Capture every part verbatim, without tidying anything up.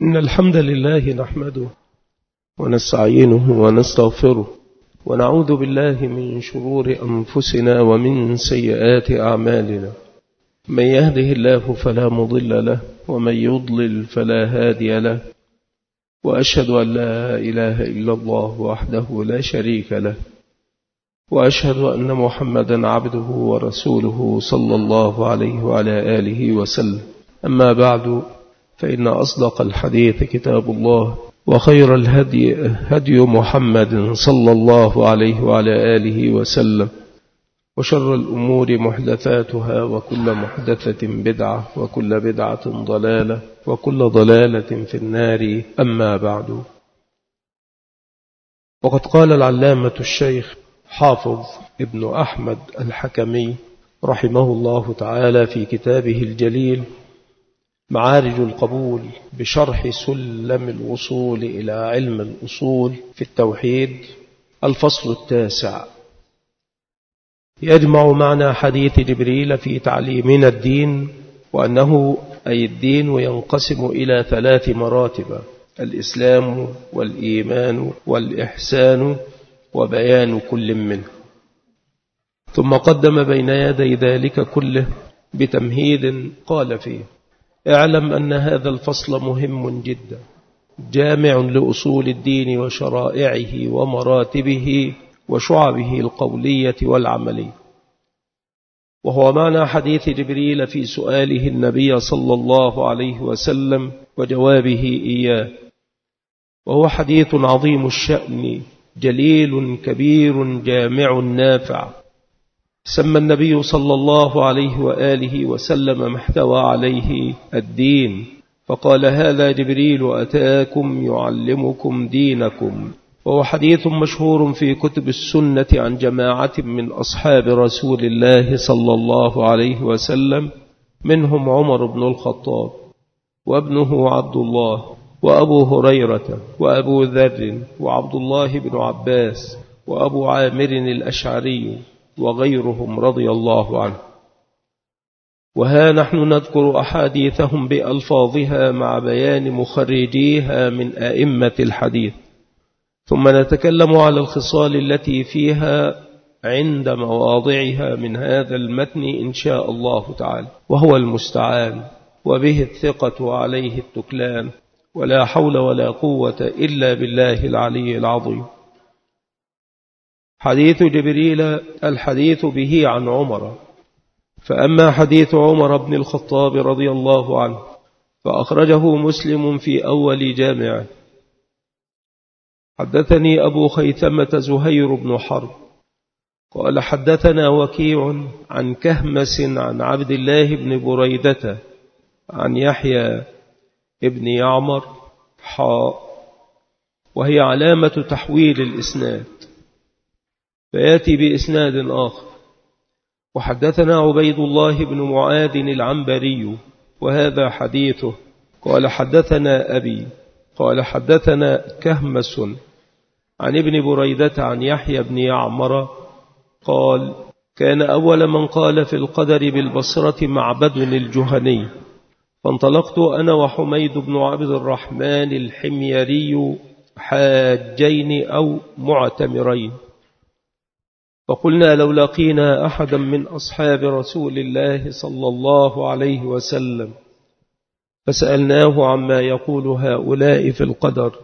إن الحمد لله نحمده ونستعينه ونستغفره ونعوذ بالله من شرور أنفسنا ومن سيئات أعمالنا. من يهده الله فلا مضل له ومن يضلل فلا هادي له، وأشهد أن لا إله إلا الله وحده لا شريك له، وأشهد أن محمدا عبده ورسوله صلى الله عليه وعلى آله وسلم. أما بعد، فإن أصدق الحديث كتاب الله، وخير الهدي هدي محمد صلى الله عليه وعلى آله وسلم، وشر الأمور محدثاتها، وكل محدثة بدعة، وكل بدعة ضلالة، وكل ضلالة في النار. أما بعد، وقد قال العلامة الشيخ حافظ ابن أحمد الحكمي رحمه الله تعالى في كتابه الجليل معارج القبول بشرح سلم الوصول إلى علم الأصول في التوحيد، الفصل التاسع، يجمع معنى حديث جبريل في تعليمنا الدين، وأنه أي الدين ينقسم إلى ثلاث مراتب: الإسلام والإيمان والإحسان، وبيان كل منه. ثم قدم بين يدي ذلك كله بتمهيد قال فيه: اعلم أن هذا الفصل مهم جدا، جامع لأصول الدين وشرائعه ومراتبه وشعبه القولية والعملية، وهو معنى حديث جبريل في سؤاله النبي صلى الله عليه وسلم وجوابه إياه، وهو حديث عظيم الشأن جليل كبير جامع نافع. سمى النبي صلى الله عليه وآله وسلم ما احتوى عليه الدين، فقال: هذا جبريل أتاكم يعلمكم دينكم. وهو حديث مشهور في كتب السنة عن جماعة من أصحاب رسول الله صلى الله عليه وسلم، منهم عمر بن الخطاب وابنه عبد الله وأبو هريرة وأبو ذر وعبد الله بن عباس وأبو عامر الأشعري وغيرهم رضي الله عنه. وها نحن نذكر أحاديثهم بألفاظها مع بيان مخرجيها من أئمة الحديث، ثم نتكلم على الخصال التي فيها عند مواضعها من هذا المتن إن شاء الله تعالى، وهو المستعان، وبه الثقة وعليه التكلان، ولا حول ولا قوة إلا بالله العلي العظيم. حديث جبريل الحديث به عن عمر. فأما حديث عمر بن الخطاب رضي الله عنه فأخرجه مسلم في أول جامعه. حدثني أبو خيثمة زهير بن حرب قال: حدثنا وكيع عن كهمس عن عبد الله بن بريدة عن يحيى ابن يعمر حاء، وهي علامة تحويل الإسناد، فيأتي بإسناد آخر. وحدثنا عبيد الله بن معاذ العنبري، وهذا حديثه، قال: حدثنا أبي قال: حدثنا كهمس عن ابن بريدة عن يحيى بن يعمر قال: كان أول من قال في القدر بالبصرة معبد الجهني، فانطلقت أنا وحميد بن عبد الرحمن الحميري حاجين أو معتمرين، فقلنا: لو لقينا أحدا من أصحاب رسول الله صلى الله عليه وسلم فسألناه عما يقول هؤلاء في القدر،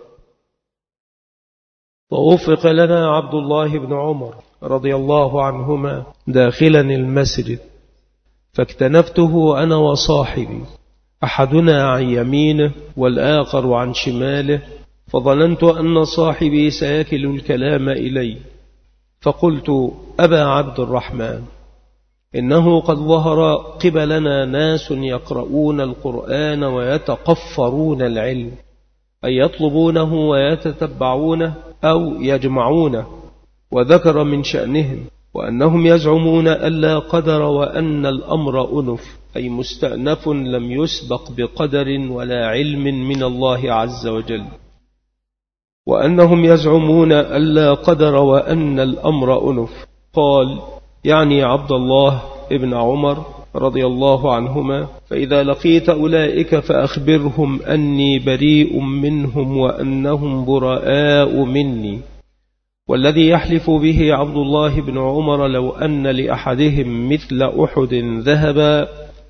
فوفق لنا عبد الله بن عمر رضي الله عنهما داخلا المسجد، فاكتنفته أنا وصاحبي، أحدنا عن يمينه والآخر عن شماله، فظننت أن صاحبي سيكل الكلام إلي، فقلت: أبا عبد الرحمن، إنه قد ظهر قبلنا ناس يقرؤون القرآن ويتقفرون العلم، أي يطلبونه ويتتبعونه أو يجمعونه، وذكر من شأنهم وأنهم يزعمون ألا قدر وأن الأمر أنف، أي مستأنف لم يسبق بقدر ولا علم من الله عز وجل، وأنهم يزعمون ألا قدر وأن الأمر أنف. قال: يعني عبد الله ابن عمر رضي الله عنهما: فإذا لقيت أولئك فأخبرهم أني بريء منهم وأنهم براء مني. والذي يحلف به عبد الله بن عمر لو أن لأحدهم مثل أحد ذهبا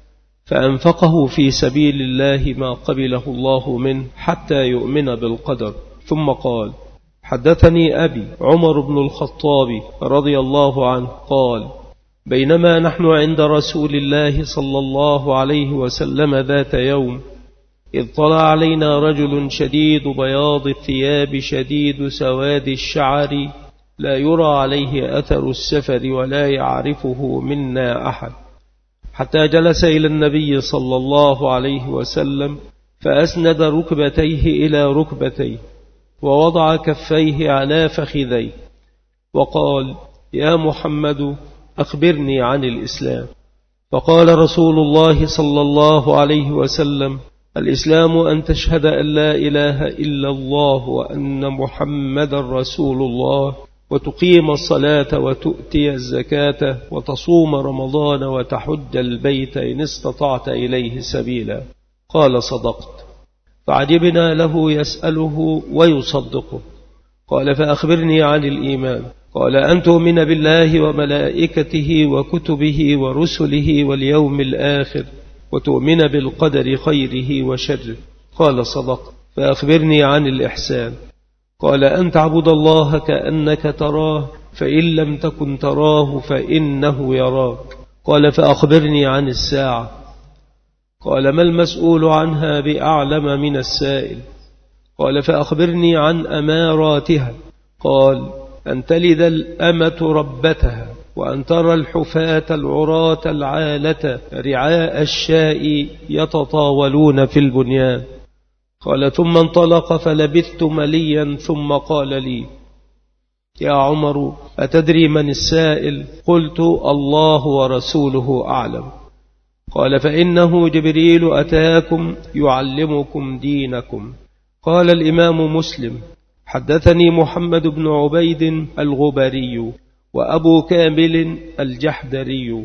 فأنفقه في سبيل الله ما قبله الله منه حتى يؤمن بالقدر. ثم قال: حدثني أبي عمر بن الخطاب رضي الله عنه قال: بينما نحن عند رسول الله صلى الله عليه وسلم ذات يوم إذ طلع علينا رجل شديد بياض الثياب شديد سواد الشعر لا يرى عليه أثر السفر ولا يعرفه منا أحد، حتى جلس إلى النبي صلى الله عليه وسلم فأسند ركبتيه إلى ركبتيه ووضع كفيه على فخذيه وقال: يا محمد أخبرني عن الإسلام. فقال رسول الله صلى الله عليه وسلم: الإسلام أن تشهد أن لا إله إلا الله وأن محمد رسول الله، وتقيم الصلاة وتؤتي الزكاة وتصوم رمضان وتحج البيت إن استطعت إليه سبيلا. قال: صدقت. فعجبنا له يسأله ويصدقه. قال: فأخبرني عن الإيمان. قال: أن تؤمن بالله وملائكته وكتبه ورسله واليوم الآخر وتؤمن بالقدر خيره وشره. قال: صدقت. فأخبرني عن الإحسان. قال: أن تعبد الله كأنك تراه فإن لم تكن تراه فإنه يراك. قال: فأخبرني عن الساعة. قال: ما المسؤول عنها بأعلم من السائل. قال: فأخبرني عن أماراتها. قال: أن تلد الأمة ربتها وأن ترى الحفاة العراة العالة رعاء الشاء يتطاولون في البنيان. قال: ثم انطلق فلبثت مليا ثم قال لي: يا عمر أتدري من السائل؟ قلت: الله ورسوله أعلم. قال: فإنه جبريل أتاكم يعلمكم دينكم. قال الإمام مسلم: حدثني محمد بن عبيد الغبري وأبو كامل الجحدري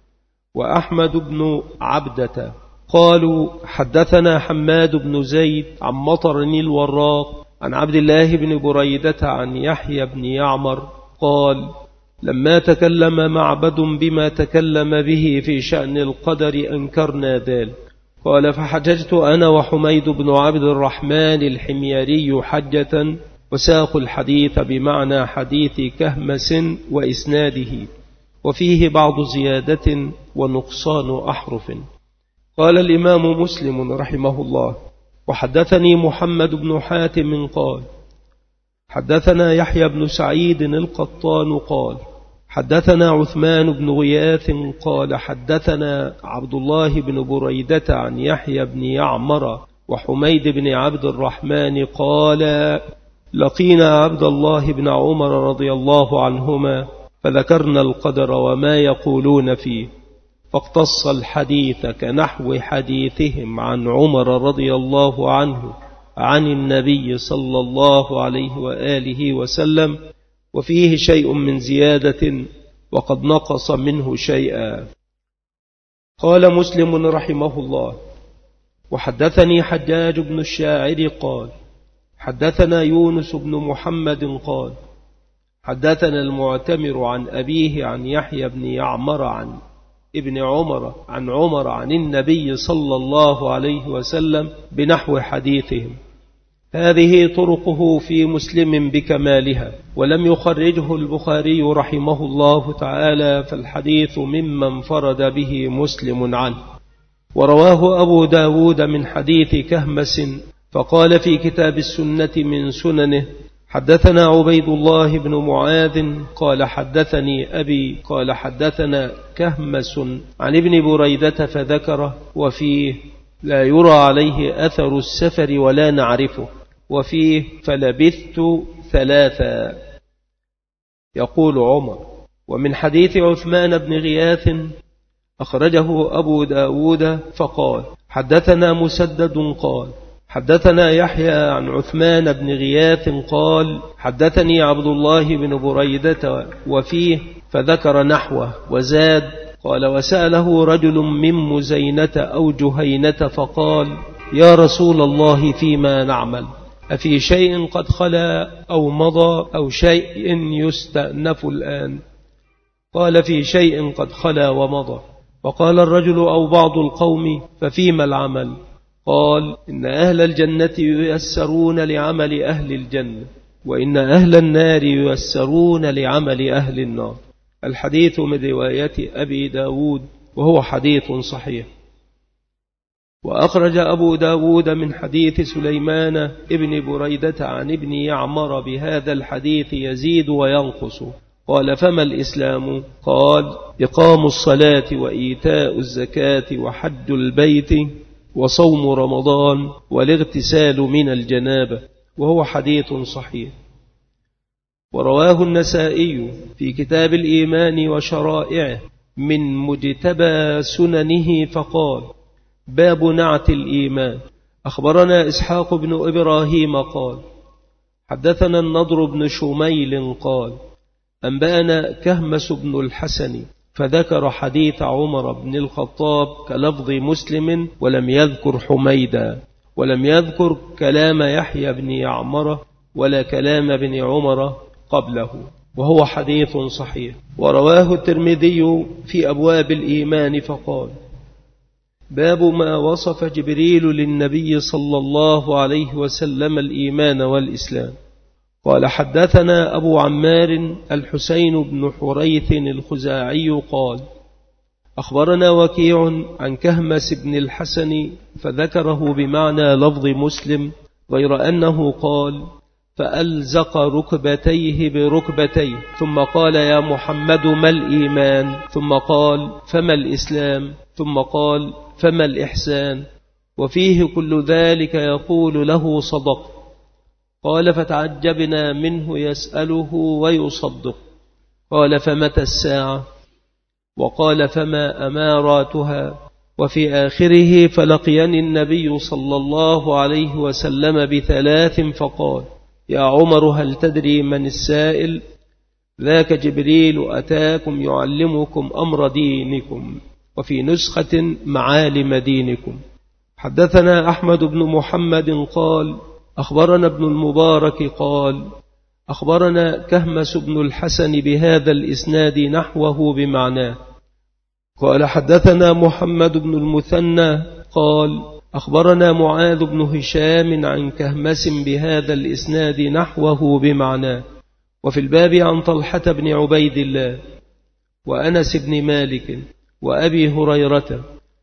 وأحمد بن عبدة قالوا: حدثنا حماد بن زيد عن مطر الوراق عن عبد الله بن بريدة عن يحيى بن يعمر قال: لما تكلم معبد بما تكلم به في شأن القدر أنكرنا ذلك. قال: فحججت أنا وحميد بن عبد الرحمن الحميري حجة وساق الحديث بمعنى حديث كهمس وإسناده وفيه بعض زيادة ونقصان أحرف. قال الإمام مسلم رحمه الله: وحدثني محمد بن حاتم قال: حدثنا يحيى بن سعيد القطان قال: حدثنا عثمان بن غياث قال: حدثنا عبد الله بن بريدة عن يحيى بن يعمر وحميد بن عبد الرحمن قال: لقينا عبد الله بن عمر رضي الله عنهما فذكرنا القدر وما يقولون فيه، فاقتص الحديث كنحو حديثهم عن عمر رضي الله عنه عن النبي صلى الله عليه وآله وسلم، وفيه شيء من زيادة وقد نقص منه شيئا. قال مسلم رحمه الله: وحدثني حجاج بن الشاعر قال: حدثنا يونس بن محمد قال: حدثنا المعتمر عن أبيه عن يحيى بن يعمر عن ابن عمر عن عمر عن النبي صلى الله عليه وسلم بنحو حديثهم. هذه طرقه في مسلم بكمالها، ولم يخرجه البخاري رحمه الله تعالى، فالحديث مما انفرد به مسلم عنه. ورواه أبو داود من حديث كهمس، فقال في كتاب السنة من سننه: حدثنا عبيد الله بن معاذ قال: حدثني أبي قال: حدثنا كهمس عن ابن بريدة فذكره، وفيه: لا يرى عليه أثر السفر ولا نعرفه، وفيه: فلبثت ثلاثا. يقول عمر: ومن حديث عثمان بن غياث أخرجه أبو داود فقال: حدثنا مسدد قال: حدثنا يحيى عن عثمان بن غياث قال: حدثني عبد الله بن بريدة، وفيه: فذكر نحوه وزاد: قال وسأله رجل من مزينة أو جهينة فقال يا رسول الله فيما نعمل أفي شيء قد خلا أو مضى أو شيء يستأنف الآن؟ قال في شيء قد خلا ومضى. وقال الرجل أو بعض القوم ففيما العمل؟ قال إن أهل الجنة ييسرون لعمل أهل الجنة وإن أهل النار ييسرون لعمل أهل النار. الحديث من رواية أبي داود وهو حديث صحيح. وأخرج أبو داود من حديث سليمان ابن بريدة عن ابن يعمر بهذا الحديث يزيد وينقص. قال فما الإسلام؟ قال إقام الصلاة وإيتاء الزكاة وحج البيت وصوم رمضان والاغتسال من الجنابة، وهو حديث صحيح. ورواه النسائي في كتاب الإيمان وشرائعه من مجتبى سننه فقال باب نعت الإيمان. أخبرنا إسحاق بن إبراهيم قال حدثنا النضر بن شميل قال أنبأنا كهمس بن الحسن فذكر حديث عمر بن الخطاب كلفظ مسلم ولم يذكر حميدا ولم يذكر كلام يحيى بن يعمر ولا كلام ابن عمر قبله، وهو حديث صحيح. ورواه الترمذي في أبواب الإيمان فقال باب ما وصف جبريل للنبي صلى الله عليه وسلم الإيمان والإسلام. قال حدثنا أبو عمار الحسين بن حريث الخزاعي قال أخبرنا وكيع عن كهمس بن الحسن فذكره بمعنى لفظ مسلم غير أنه قال فألزق ركبتيه بركبتيه ثم قال يا محمد ما الإيمان؟ ثم قال فما الإسلام؟ ثم قال فما الإحسان؟ وفيه كل ذلك يقول له صدق. قال فتعجبنا منه يسأله ويصدق. قال فمتى الساعة؟ وقال فما أماراتها؟ وفي آخره فلقيني النبي صلى الله عليه وسلم بثلاث فقال يا عمر هل تدري من السائل؟ ذاك جبريل أتاكم يعلمكم أمر دينكم، وفي نسخة معالم دينكم. حدثنا أحمد بن محمد قال أخبرنا ابن المبارك قال أخبرنا كهمس بن الحسن بهذا الإسناد نحوه بمعناه. قال حدثنا محمد بن المثنى قال أخبرنا معاذ بن هشام عن كهمس بهذا الإسناد نحوه بمعناه. وفي الباب عن طلحة بن عبيد الله وأنس بن مالك وأبي هريرة.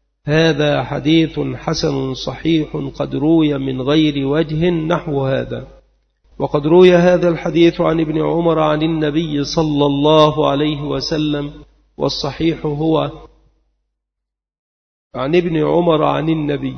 هذا حديث حسن صحيح قد روي من غير وجه نحو هذا. وقد روي هذا الحديث عن ابن عمر عن النبي صلى الله عليه وسلم، والصحيح هو عن ابن عمر عن النبي.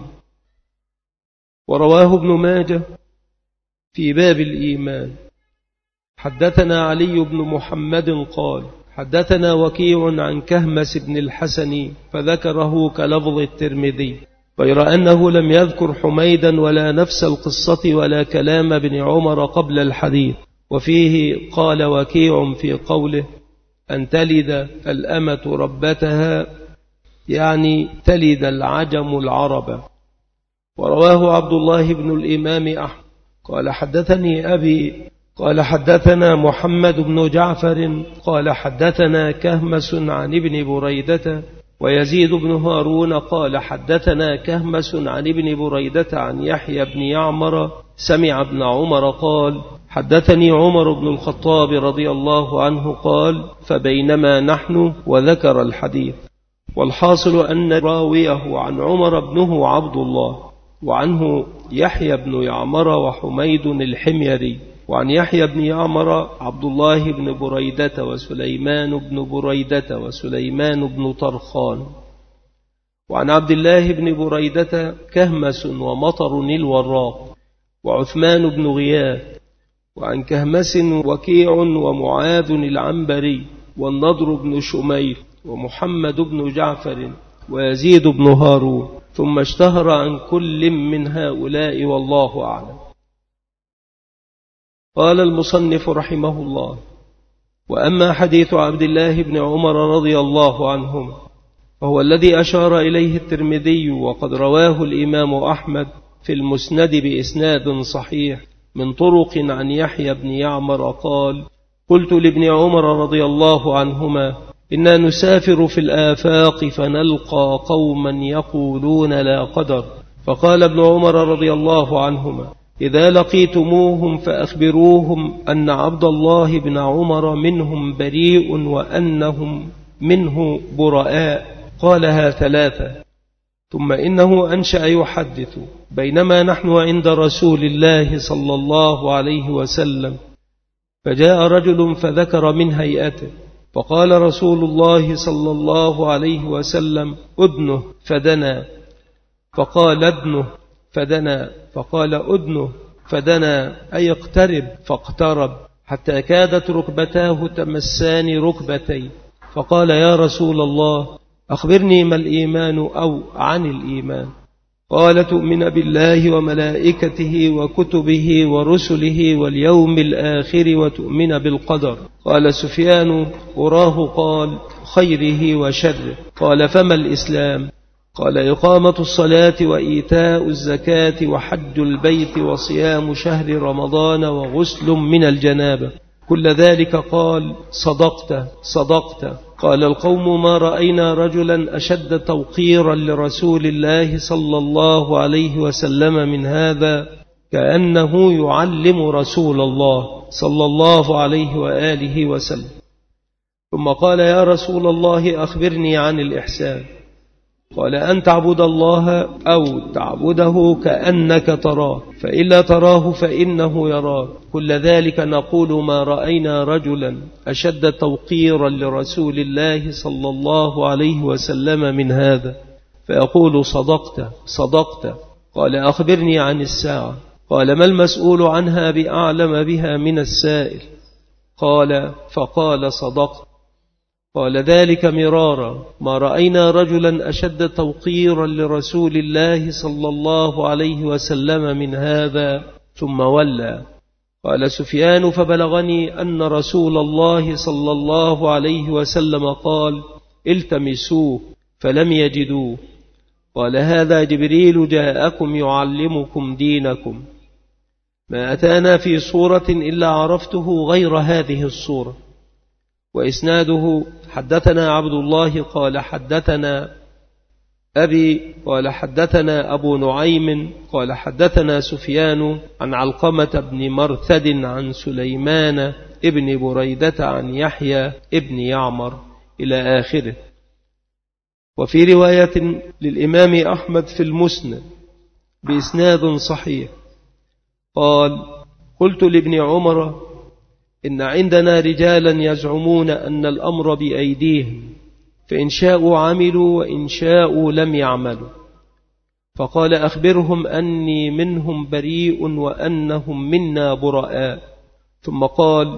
ورواه ابن ماجه في باب الإيمان. حدثنا علي بن محمد قال حدثنا وكيع عن كهمس بن الحسن فذكره كلفظ الترمذي غير أنه لم يذكر حميدا ولا نفس القصة ولا كلام ابن عمر قبل الحديث. وفيه قال وكيع في قوله أن تلد الأمة ربتها يعني تلد العجم العرب. ورواه عبد الله بن الإمام أحمد قال حدثني أبي قال حدثنا محمد بن جعفر قال حدثنا كهمس عن ابن بريدة ويزيد بن هارون قال حدثنا كهمس عن ابن بريدة عن يحيى بن يعمر سمع ابن عمر قال حدثني عمر بن الخطاب رضي الله عنه قال فبينما نحن وذكر الحديث. والحاصل أن راويه عن عمر ابنه عبد الله، وعنه يحيى بن يعمر وحميد الحميري، وعن يحيى بن يعمر عبد الله بن بريدة وسليمان بن بريدة وسليمان بن طرخان، وعن عبد الله بن بريدة كهمس ومطر الوراق وعثمان بن غياث، وعن كهمس وكيع ومعاذ العنبري والنضر بن شميل ومحمد بن جعفر ويزيد بن هارون، ثم اشتهر عن كل من هؤلاء والله أعلم. قال المصنف رحمه الله: وأما حديث عبد الله بن عمر رضي الله عنهما وهو الذي أشار إليه الترمذي، وقد رواه الإمام أحمد في المسند بإسناد صحيح من طرق عن يحيى بن يعمر قال: قلت لابن عمر رضي الله عنهما: إنا نسافر في الآفاق فنلقى قوما يقولون لا قدر، فقال ابن عمر رضي الله عنهما: إذا لقيتموهم فأخبروهم أن عبد الله بن عمر منهم بريء وأنهم منه براء. قالها ثلاثة. ثم إنه أنشأ يحدث: بينما نحن عند رسول الله صلى الله عليه وسلم فجاء رجل فذكر من هيئته، فقال رسول الله صلى الله عليه وسلم: أدنه، فدنا، فقال: أدنه، فدنا، فقال: أدنه، فدنا، أي اقترب، فاقترب حتى كادت ركبتاه تمسان ركبتي، فقال: يا رسول الله، أخبرني ما الإيمان أو عن الإيمان؟ قال: تؤمن بالله وملائكته وكتبه ورسله واليوم الآخر وتؤمن بالقدر. قال سفيان: أراه قال: خيره وشره. قال: فما الإسلام؟ قال: إقامة الصلاة وإيتاء الزكاة وحج البيت وصيام شهر رمضان وغسل من الجنابة. كل ذلك قال: صدقت، صدقت. قال القوم: ما رأينا رجلا أشد توقيرا لرسول الله صلى الله عليه وسلم من هذا، كأنه يعلم رسول الله صلى الله عليه وآله وسلم. ثم قال: يا رسول الله، أخبرني عن الإحسان. قال: أن تعبد الله أو تعبده كأنك تراه، فإن لا تراه فإنه يراك. كل ذلك نقول: ما رأينا رجلا أشد توقيرا لرسول الله صلى الله عليه وسلم من هذا. فيقول: صدقت، صدقت. قال: أخبرني عن الساعة. قال: ما المسؤول عنها بأعلم بها من السائل؟ قال: فقال: صدقت. قال: ذلك مرارا، ما رأينا رجلا أشد توقيرا لرسول الله صلى الله عليه وسلم من هذا. ثم ولى. قال سفيان: فبلغني أن رسول الله صلى الله عليه وسلم قال: التمسوه، فلم يجدوه. قال: هذا جبريل جاءكم يعلمكم دينكم. ما أتانا في صورة إلا عرفته غير هذه الصورة. وإسناده: حدثنا عبد الله قال حدثنا أبي قال حدثنا أبو نعيم قال حدثنا سفيان عن علقمة بن مرثد عن سليمان ابن بريدة عن يحيى ابن يعمر إلى آخره. وفي رواية للإمام أحمد في المسند بإسناد صحيح قال: قلت لابن عمر: إن عندنا رجالا يزعمون أن الأمر بأيديهم، فإن شاءوا عملوا وإن شاءوا لم يعملوا. فقال: أخبرهم أني منهم بريء وأنهم منا براء. ثم قال: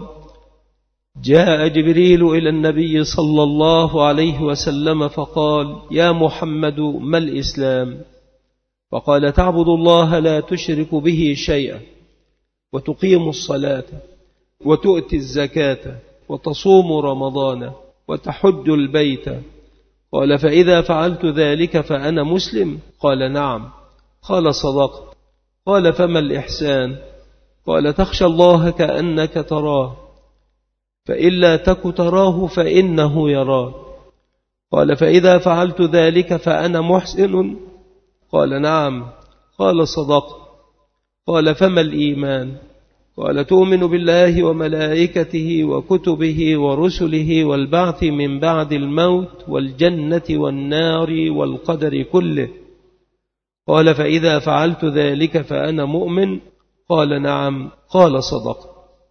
جاء جبريل إلى النبي صلى الله عليه وسلم فقال: يا محمد، ما الإسلام؟ فقال: تعبد الله لا تشرك به شيئا، وتقيم الصلاة، وتؤتي الزكاة، وتصوم رمضان، وتحج البيت. قال: فإذا فعلت ذلك فأنا مسلم؟ قال: نعم. قال: صدقت. قال: فما الإحسان؟ قال: تخشى الله كأنك تراه، فإلا تك تراه فإنه يراك. قال: فإذا فعلت ذلك فأنا محسن؟ قال: نعم. قال: صدقت. قال: فما الإيمان؟ قال: تؤمن بالله وملائكته وكتبه ورسله والبعث من بعد الموت والجنة والنار والقدر كله. قال: فإذا فعلت ذلك فأنا مؤمن؟ قال: نعم. قال: صدقت.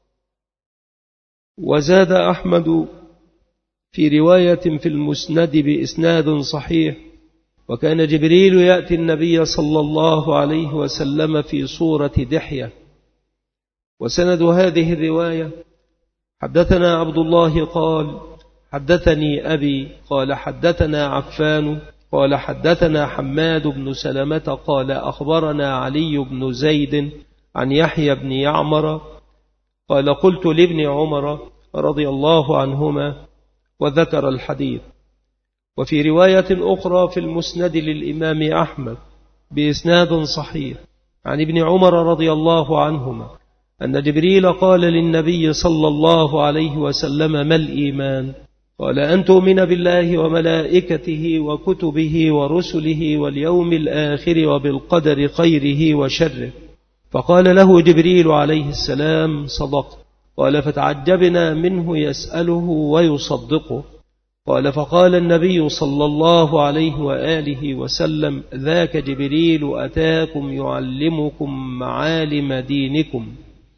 وزاد أحمد في رواية في المسند بإسناد صحيح: وكان جبريل يأتي النبي صلى الله عليه وسلم في صورة دحية. وسند هذه الرواية: حدثنا عبد الله قال حدثني أبي قال حدثنا عفان قال حدثنا حماد بن سلمة قال أخبرنا علي بن زيد عن يحيى بن يعمر قال: قلت لابن عمر رضي الله عنهما، وذكر الحديث. وفي رواية أخرى في المسند للإمام أحمد بإسناد صحيح عن ابن عمر رضي الله عنهما أن جبريل قال للنبي صلى الله عليه وسلم: ما الإيمان؟ قال: أن تؤمن بالله وملائكته وكتبه ورسله واليوم الآخر وبالقدر خيره وشره. فقال له جبريل عليه السلام: صدقت. قال: فتعجبنا منه يسأله ويصدقه. قال: فقال النبي صلى الله عليه وآله وسلم: ذاك جبريل أتاكم يعلمكم معالم دينكم.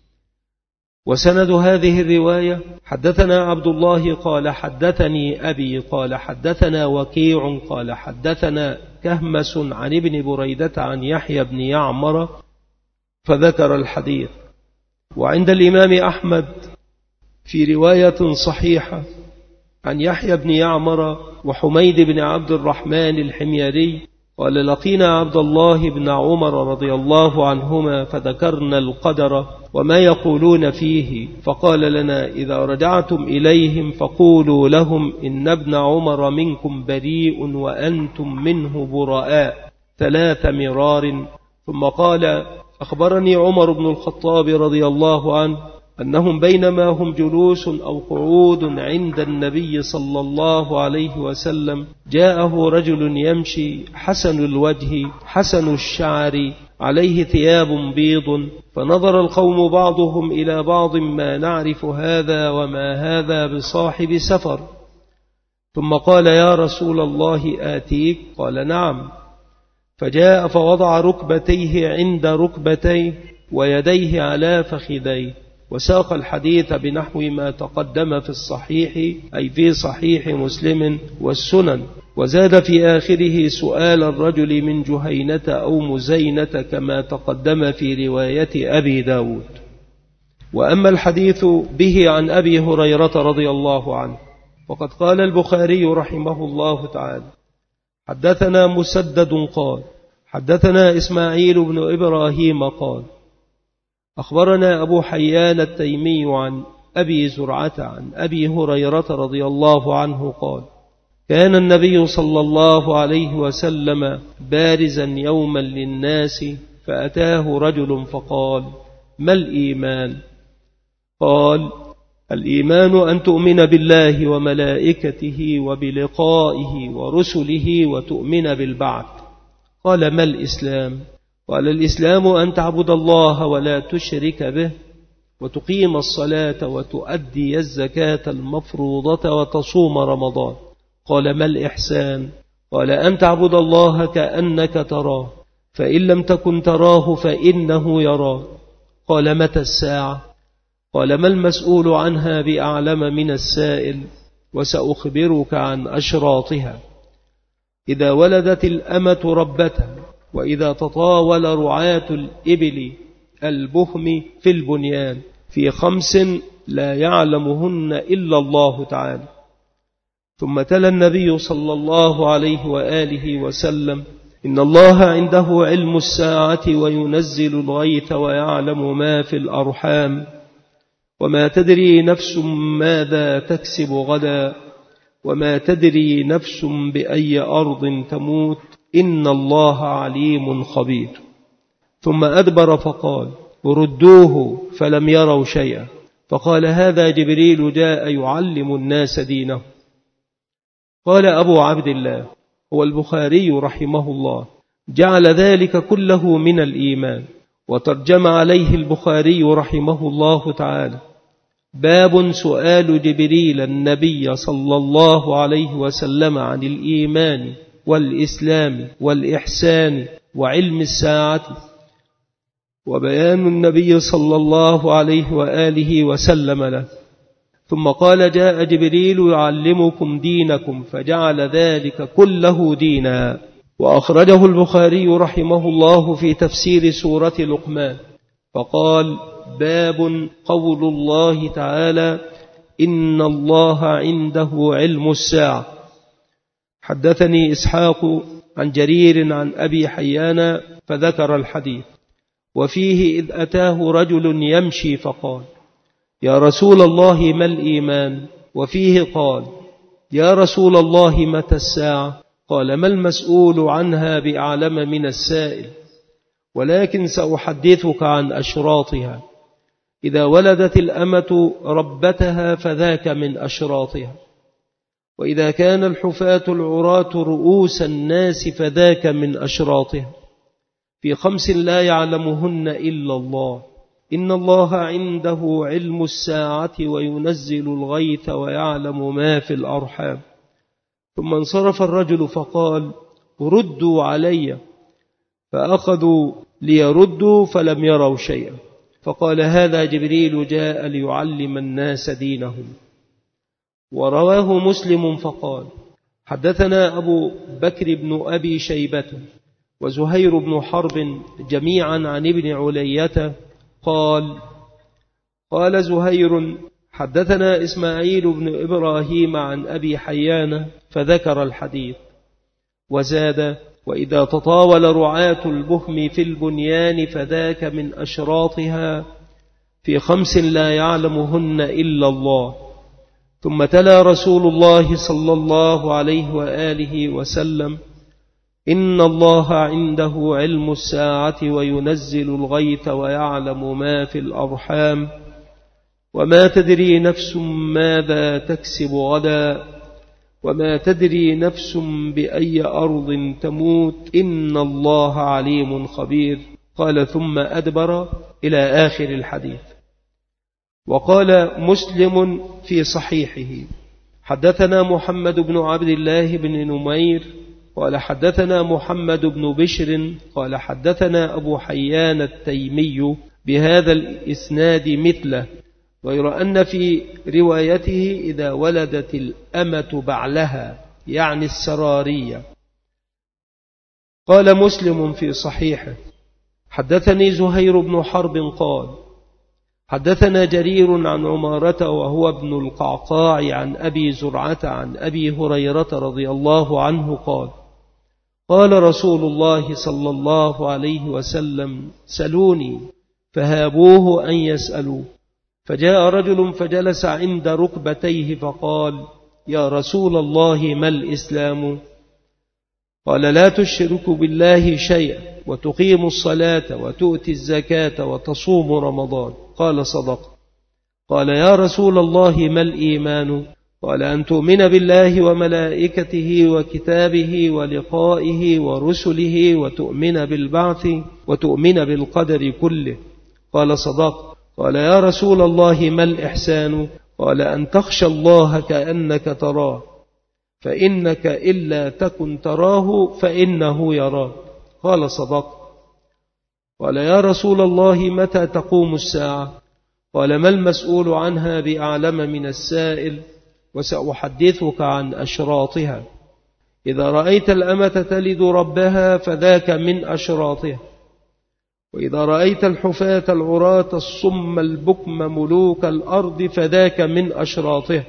وسند هذه الرواية: حدثنا عبد الله قال حدثني أبي قال حدثنا وكيع قال حدثنا كهمس عن ابن بريدة عن يحيى بن يعمر فذكر الحديث. وعند الإمام أحمد في رواية صحيحة عن يحيى بن يعمر وحميد بن عبد الرحمن الحميري قال: لقينا عبد الله بن عمر رضي الله عنهما فذكرنا القدر وما يقولون فيه، فقال لنا: إذا رجعتم إليهم فقولوا لهم إن ابن عمر منكم بريء وأنتم منه براء ثلاث مرار. ثم قال: أخبرني عمر بن الخطاب رضي الله عنه أنهم بينما هم جلوس أو قعود عند النبي صلى الله عليه وسلم جاءه رجل يمشي حسن الوجه حسن الشعر عليه ثياب بيض، فنظر القوم بعضهم إلى بعض: ما نعرف هذا وما هذا بصاحب سفر. ثم قال: يا رسول الله آتيك؟ قال: نعم. فجاء فوضع ركبتيه عند ركبتيه ويديه على فخذيه، وساق الحديث بنحو ما تقدم في الصحيح أي في صحيح مسلم والسنن، وزاد في آخره سؤال الرجل من جهينة أو مزينة كما تقدم في رواية أبي داود. وأما الحديث به عن أبي هريرة رضي الله عنه وقد قال البخاري رحمه الله تعالى: حدثنا مسدد قال حدثنا إسماعيل بن إبراهيم قال أخبرنا أبو حيان التيمي عن أبي زرعة عن أبي هريرة رضي الله عنه قال: كان النبي صلى الله عليه وسلم بارزا يوما للناس فأتاه رجل فقال: ما الإيمان؟ قال: الإيمان أن تؤمن بالله وملائكته وبلقائه ورسله وتؤمن بالبعث. قال: ما الإسلام؟ قال: الإسلام أن تعبد الله ولا تشرك به وتقيم الصلاة وتؤدي الزكاة المفروضة وتصوم رمضان. قال: ما الإحسان؟ قال: أن تعبد الله كأنك تراه فإن لم تكن تراه فإنه يراه. قال: متى الساعة؟ قال: ما المسؤول عنها بأعلم من السائل، وسأخبرك عن أشراطها. إذا ولدت الأمة ربتها، وإذا تطاول رعاة الإبل البهم في البنيان، في خمس لا يعلمهن إلا الله تعالى. ثم تلا النبي صلى الله عليه وآله وسلم: إن الله عنده علم الساعة وينزل الغيث ويعلم ما في الأرحام وما تدري نفس ماذا تكسب غدا وما تدري نفس بأي أرض تموت إن الله عليم خبير. ثم أدبر فقال: ردوه، فلم يروا شيئا. فقال: هذا جبريل جاء يعلم الناس دينه. قال أبو عبد الله هو البخاري رحمه الله: جعل ذلك كله من الإيمان. وترجم عليه البخاري رحمه الله تعالى: باب سؤال جبريل النبي صلى الله عليه وسلم عن الإيمان والإسلام والإحسان وعلم الساعة، وبيان النبي صلى الله عليه وآله وسلم له. ثم قال: جاء جبريل يعلمكم دينكم، فجعل ذلك كله دينا. وأخرجه البخاري رحمه الله في تفسير سورة لقمان فقال: باب قول الله تعالى: إن الله عنده علم الساعة. حدثني إسحاق عن جرير عن أبي حيان فذكر الحديث، وفيه: إذ أتاه رجل يمشي فقال: يا رسول الله ما الإيمان؟ وفيه قال: يا رسول الله متى الساعة؟ قال ما المسؤول عنها بأعلم من السائل، ولكن سأحدثك عن أشراطها. إذا ولدت الأمة ربتها فذاك من أشراطها، وإذا كان الحفاة العراة رؤوس الناس فذاك من أشراطها، في خمس لا يعلمهن إلا الله. إن الله عنده علم الساعة وينزل الغيث ويعلم ما في الأرحام. ثم انصرف الرجل فقال ردوا علي، فأخذوا ليردوا فلم يروا شيئا، فقال هذا جبريل جاء ليعلم الناس دينهم. ورواه مسلم فقال حدثنا أبو بكر بن أبي شيبة وزهير بن حرب جميعا عن ابن علية قال قال زهير حدثنا إسماعيل بن إبراهيم عن أبي حيان فذكر الحديث، وزاد وإذا تطاول رعاة البهم في البنيان فذاك من أشراطها، في خمس لا يعلمهن إلا الله. ثم تلا رسول الله صلى الله عليه وآله وسلم إن الله عنده علم الساعة وينزل الغيث ويعلم ما في الأرحام، وما تدري نفس ماذا تكسب غدا، وما تدري نفس بأي أرض تموت، إن الله عليم خبير. قال ثم أدبر إلى آخر الحديث. وقال مسلم في صحيحه حدثنا محمد بن عبد الله بن نمير قال حدثنا محمد بن بشر قال حدثنا أبو حيان التيمي بهذا الإسناد مثله، غير أن في روايته إذا ولدت الأمة بعلها يعني السرارية. قال مسلم في صحيحه حدثني زهير بن حرب قال حدثنا جرير عن عمارة وهو ابن القعقاع عن أبي زرعة عن أبي هريرة رضي الله عنه قال قال رسول الله صلى الله عليه وسلم سلوني، فهابوه أن يسألوا، فجاء رجل فجلس عند ركبتيه فقال يا رسول الله ما الإسلام؟ قال لا تشرك بالله شيئا وتقيم الصلاة وتؤتي الزكاة وتصوم رمضان. قال صدق. قال يا رسول الله ما الإيمان؟ قال أن تؤمن بالله وملائكته وكتابه ولقائه ورسله وتؤمن بالبعث وتؤمن بالقدر كله. قال صدق. قال يا رسول الله ما الإحسان؟ قال أن تخشى الله كأنك تراه، فإنك إلا تكن تراه فإنه يراك. قال صدق. قال يا رسول الله متى تقوم الساعة؟ قال ما المسؤول عنها بأعلم من السائل، وسأحدثك عن أشراطها. إذا رأيت الأمة تلد ربها فذاك من أشراطها، وإذا رأيت الحفاة العراة الصم البكم ملوك الأرض فذاك من أشراطها،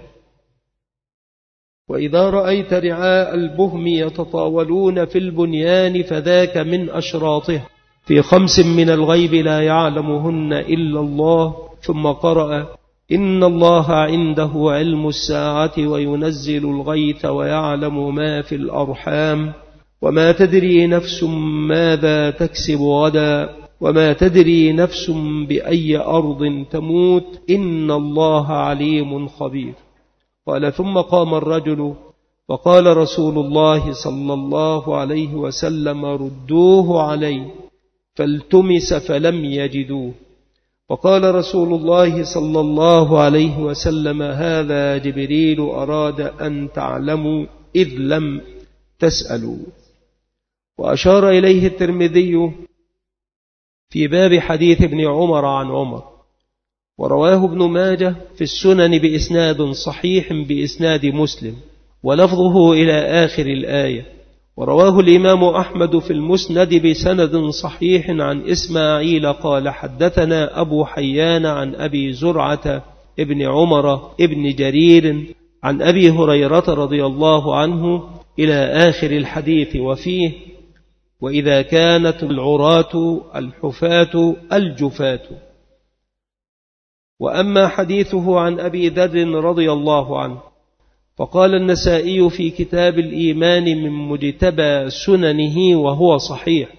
وإذا رأيت رعاء البهم يتطاولون في البنيان فذاك من أشراطها، في خمس من الغيب لا يعلمهن إلا الله. ثم قرأ إن الله عنده علم الساعة وينزل الغيث ويعلم ما في الأرحام، وما تدري نفس ماذا تكسب غدا، وما تدري نفس بأي أرض تموت، إن الله عليم خبير. قال ثم قام الرجل وقال رسول الله صلى الله عليه وسلم ردوه علي، فالتمس فلم يجدوه. وقال رسول الله صلى الله عليه وسلم هذا جبريل أراد أن تعلموا إذ لم تسألوا. وأشار إليه الترمذي في باب حديث ابن عمر عن عمر، ورواه ابن ماجه في السنن بإسناد صحيح بإسناد مسلم، ولفظه إلى آخر الآية. ورواه الإمام أحمد في المسند بسند صحيح عن إسماعيل قال حدثنا أبو حيان عن أبي زرعة ابن عمر ابن جرير عن أبي هريرة رضي الله عنه إلى آخر الحديث، وفيه وإذا كانت العراة الحفاة الجفاة. وأما حديثه عن أبي ذر رضي الله عنه فقال النسائي في كتاب الإيمان من مجتبى سننه وهو صحيح: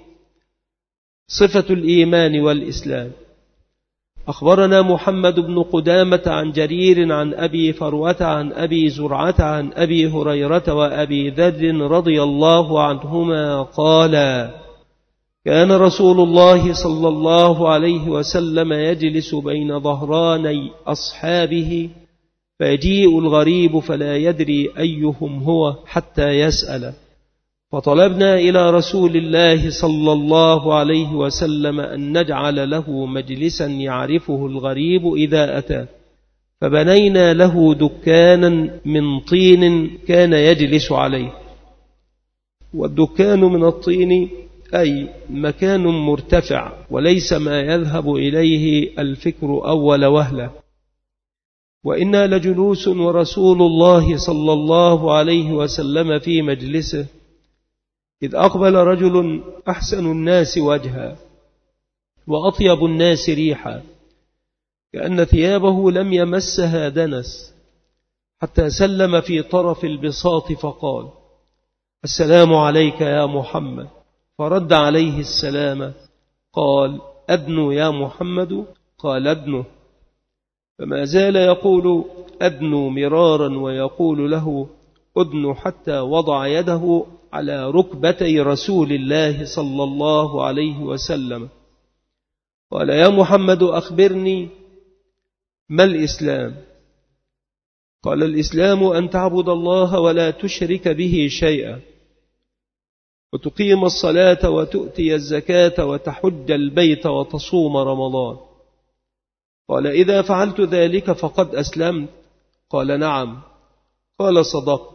صفة الإيمان والإسلام. أخبرنا محمد بن قدامة عن جرير عن أبي فروة عن أبي زرعة عن أبي هريرة وأبي ذر رضي الله عنهما قال: كان رسول الله صلى الله عليه وسلم يجلس بين ظهراني أصحابه فيجيء الغريب فلا يدري أيهم هو حتى يسأل، فطلبنا إلى رسول الله صلى الله عليه وسلم أن نجعل له مجلسا يعرفه الغريب إذا أتى، فبنينا له دكانا من طين كان يجلس عليه. والدكان من الطين أي مكان مرتفع وليس ما يذهب إليه الفكر أول وهلة. وإنا لجلوس ورسول الله صلى الله عليه وسلم في مجلسه، إذ أقبل رجل أحسن الناس وجها وأطيب الناس ريحا، كأن ثيابه لم يمسها دنس، حتى سلم في طرف البساط فقال: السلام عليك يا محمد. فرد عليه السلام، قال: أدنو يا محمد؟ قال: أدنو. فما زال يقول أدنو مرارا ويقول له أدنو، حتى وضع يده على ركبتي رسول الله صلى الله عليه وسلم. قال: يا محمد أخبرني ما الإسلام؟ قال: الإسلام أن تعبد الله ولا تشرك به شيئا، وتقيم الصلاة وتؤتي الزكاة وتحج البيت وتصوم رمضان. قال: إذا فعلت ذلك فقد أسلمت؟ قال: نعم. قال: صدقت.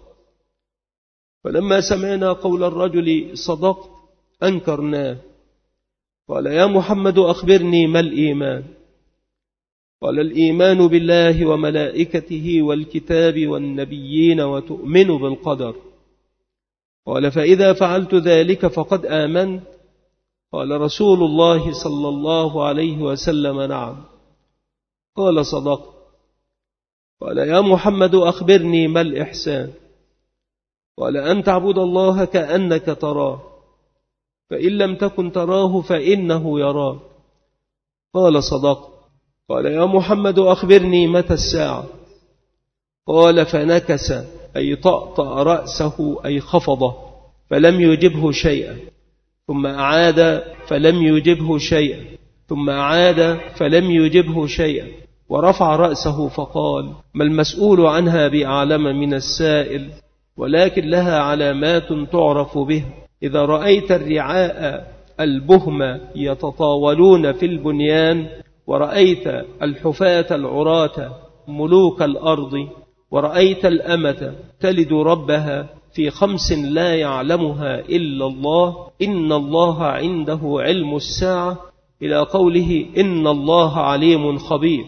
فلما سمعنا قول الرجل صدقت أنكرناه. قال: يا محمد أخبرني ما الإيمان؟ قال: الإيمان بالله وملائكته والكتاب والنبيين وتؤمن بالقدر. قال: فإذا فعلت ذلك فقد آمنت؟ قال رسول الله صلى الله عليه وسلم: نعم. قال: صدقت. قال: يا محمد أخبرني ما الإحسان؟ قال: أن تعبد الله كأنك تراه، فإن لم تكن تراه فإنه يراك. قال: صدقت. قال: يا محمد أخبرني متى الساعة؟ قال: فنكس أي طأطأ رأسه أي خفضه، فلم يجبه شيئا، ثم أعاد فلم يجبه شيئا، ثم أعاد فلم يجبه شيئا، ورفع رأسه فقال: ما المسؤول عنها بأعلم من السائل، ولكن لها علامات تعرف بها. إذا رأيت الرعاء البهم يتطاولون في البنيان، ورأيت الحفاة العراة ملوك الأرض، ورأيت الأمة تلد ربها في خمس لا يعلمها إلا الله، إن الله عنده علم الساعة، إلى قوله إن الله عليم خبير.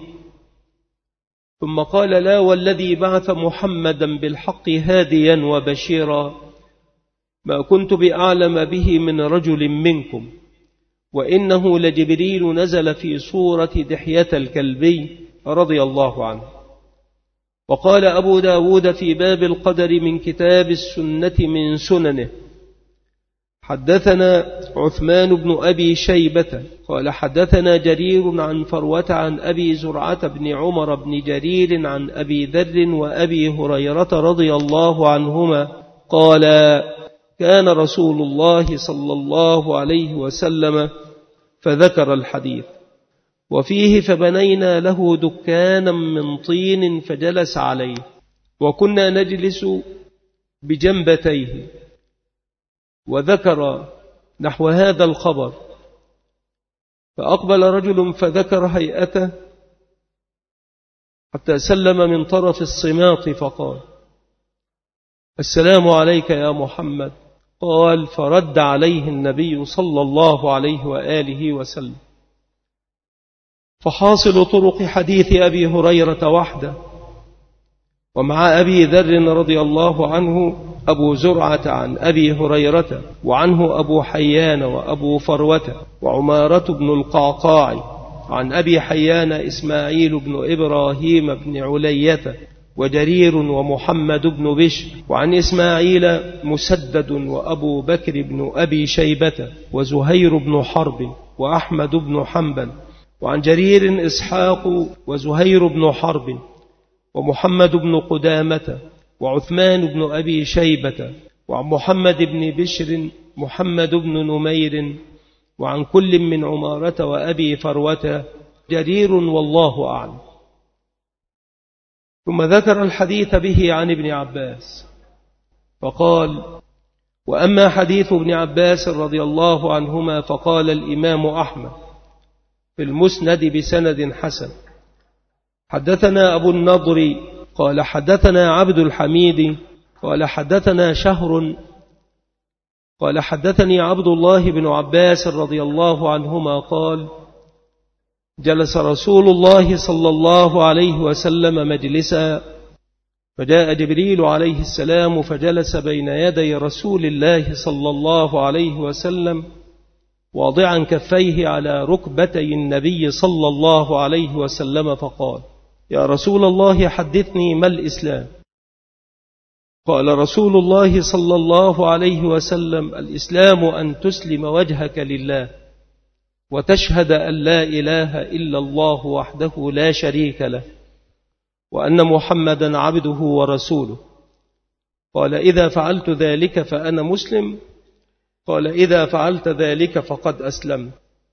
ثم قال: لا والذي بعث محمدا بالحق هاديا وبشيرا، ما كنت بأعلم به من رجل منكم، وإنه لجبريل نزل في صورة دحية الكلبي رضي الله عنه. وقال أبو داود في باب القدر من كتاب السنة من سننه: حدثنا عثمان بن أبي شيبة قال حدثنا جرير عن فروة عن أبي زرعة بن عمر بن جرير عن أبي ذر وأبي هريرة رضي الله عنهما قال: كان رسول الله صلى الله عليه وسلم، فذكر الحديث. وفيه: فبنينا له دكانا من طين فجلس عليه، وكنا نجلس بجنبتيه. وذكر نحو هذا الخبر. فأقبل رجل فذكر هيئته حتى سلم من طرف الصماط فقال: السلام عليك يا محمد. قال: فرد عليه النبي صلى الله عليه وآله وسلم. فحاصل طرق حديث أبي هريرة وحده، ومع أبي ذر رضي الله عنه أبو زرعة عن أبي هريرة، وعنه أبو حيان وأبو فروة وعمارة بن القعقاع، عن أبي حيان إسماعيل بن إبراهيم بن علية، وجرير ومحمد بن بشر. وعن إسماعيل مسدد وأبو بكر بن أبي شيبة وزهير بن حرب وأحمد بن حنبل. وعن جرير إسحاق وزهير بن حرب ومحمد بن قدامة وعثمان بن أبي شيبة. وعن محمد بن بشر محمد بن نمير. وعن كل من عمارة وأبي فروة جرير والله أعلم. ثم ذكر الحديث به عن ابن عباس فقال: وأما حديث ابن عباس رضي الله عنهما فقال الإمام أحمد في المسند بسند حسن: حدثنا أبو النضر قال حدثنا عبد الحميد قال حدثنا شهر قال حدثني عبد الله بن عباس رضي الله عنهما قال: جلس رسول الله صلى الله عليه وسلم مجلسا، فجاء جبريل عليه السلام فجلس بين يدي رسول الله صلى الله عليه وسلم واضعا كفيه على ركبتي النبي صلى الله عليه وسلم، فقال: يا رسول الله حدثني ما الإسلام؟ قال رسول الله صلى الله عليه وسلم: الإسلام أن تسلم وجهك لله وتشهد أن لا إله إلا الله وحده لا شريك له وأن محمدا عبده ورسوله. قال: إذا فعلت ذلك فأنا مسلم. قال: إذا فعلت ذلك فقد أسلمت.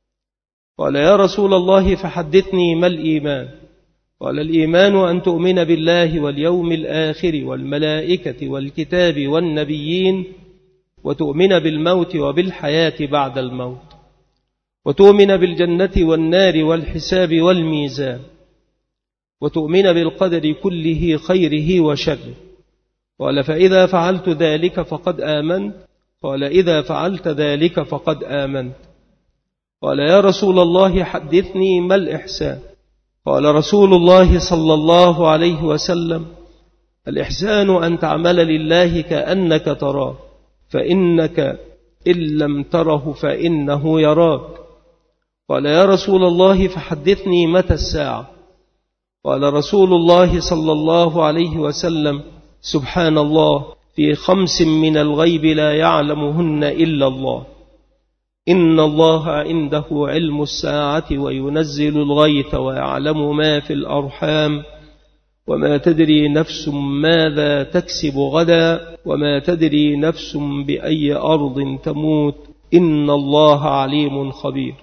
قال: يا رسول الله فحدثني ما الإيمان؟ قال: الإيمان أن تؤمن بالله واليوم الآخر والملائكة والكتاب والنبيين، وتؤمن بالموت وبالحياة بعد الموت، وتؤمن بالجنة والنار والحساب والميزان، وتؤمن بالقدر كله خيره وشره. قال: فإذا فعلت ذلك فقد آمنت. قال: إذا فعلت ذلك فقد آمنت. قال: يا رسول الله حدثني ما الإحسان؟ قال رسول الله صلى الله عليه وسلم: الإحسان أن تعمل لله كأنك تراه، فإنك إن لم تره فإنه يراك. قال: يا رسول الله فحدثني متى الساعة؟ قال رسول الله صلى الله عليه وسلم: سبحان الله، في خمس من الغيب لا يعلمهن إلا الله. إن الله عنده علم الساعة وينزل الغيث ويعلم ما في الأرحام وما تدري نفس ماذا تكسب غدا وما تدري نفس بأي أرض تموت، إن الله عليم خبير.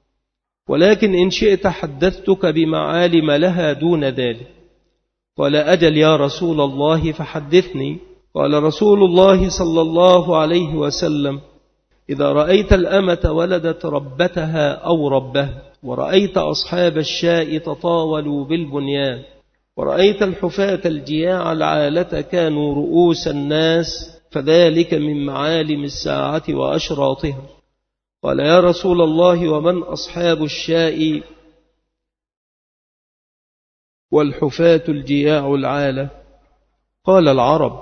ولكن إن شئت حدثتك بمعالم لها دون ذلك. قال: أجل يا رسول الله فحدثني. قال رسول الله صلى الله عليه وسلم: إذا رأيت الأمة ولدت ربتها أو ربها، ورأيت أصحاب الشاء تطاولوا بالبنيان، ورأيت الحفاة الجياع العالة كانوا رؤوس الناس، فذلك من معالم الساعة وأشراطها. قال: يا رسول الله ومن أصحاب الشاء والحفاة الجياع العالة؟ قال: العرب.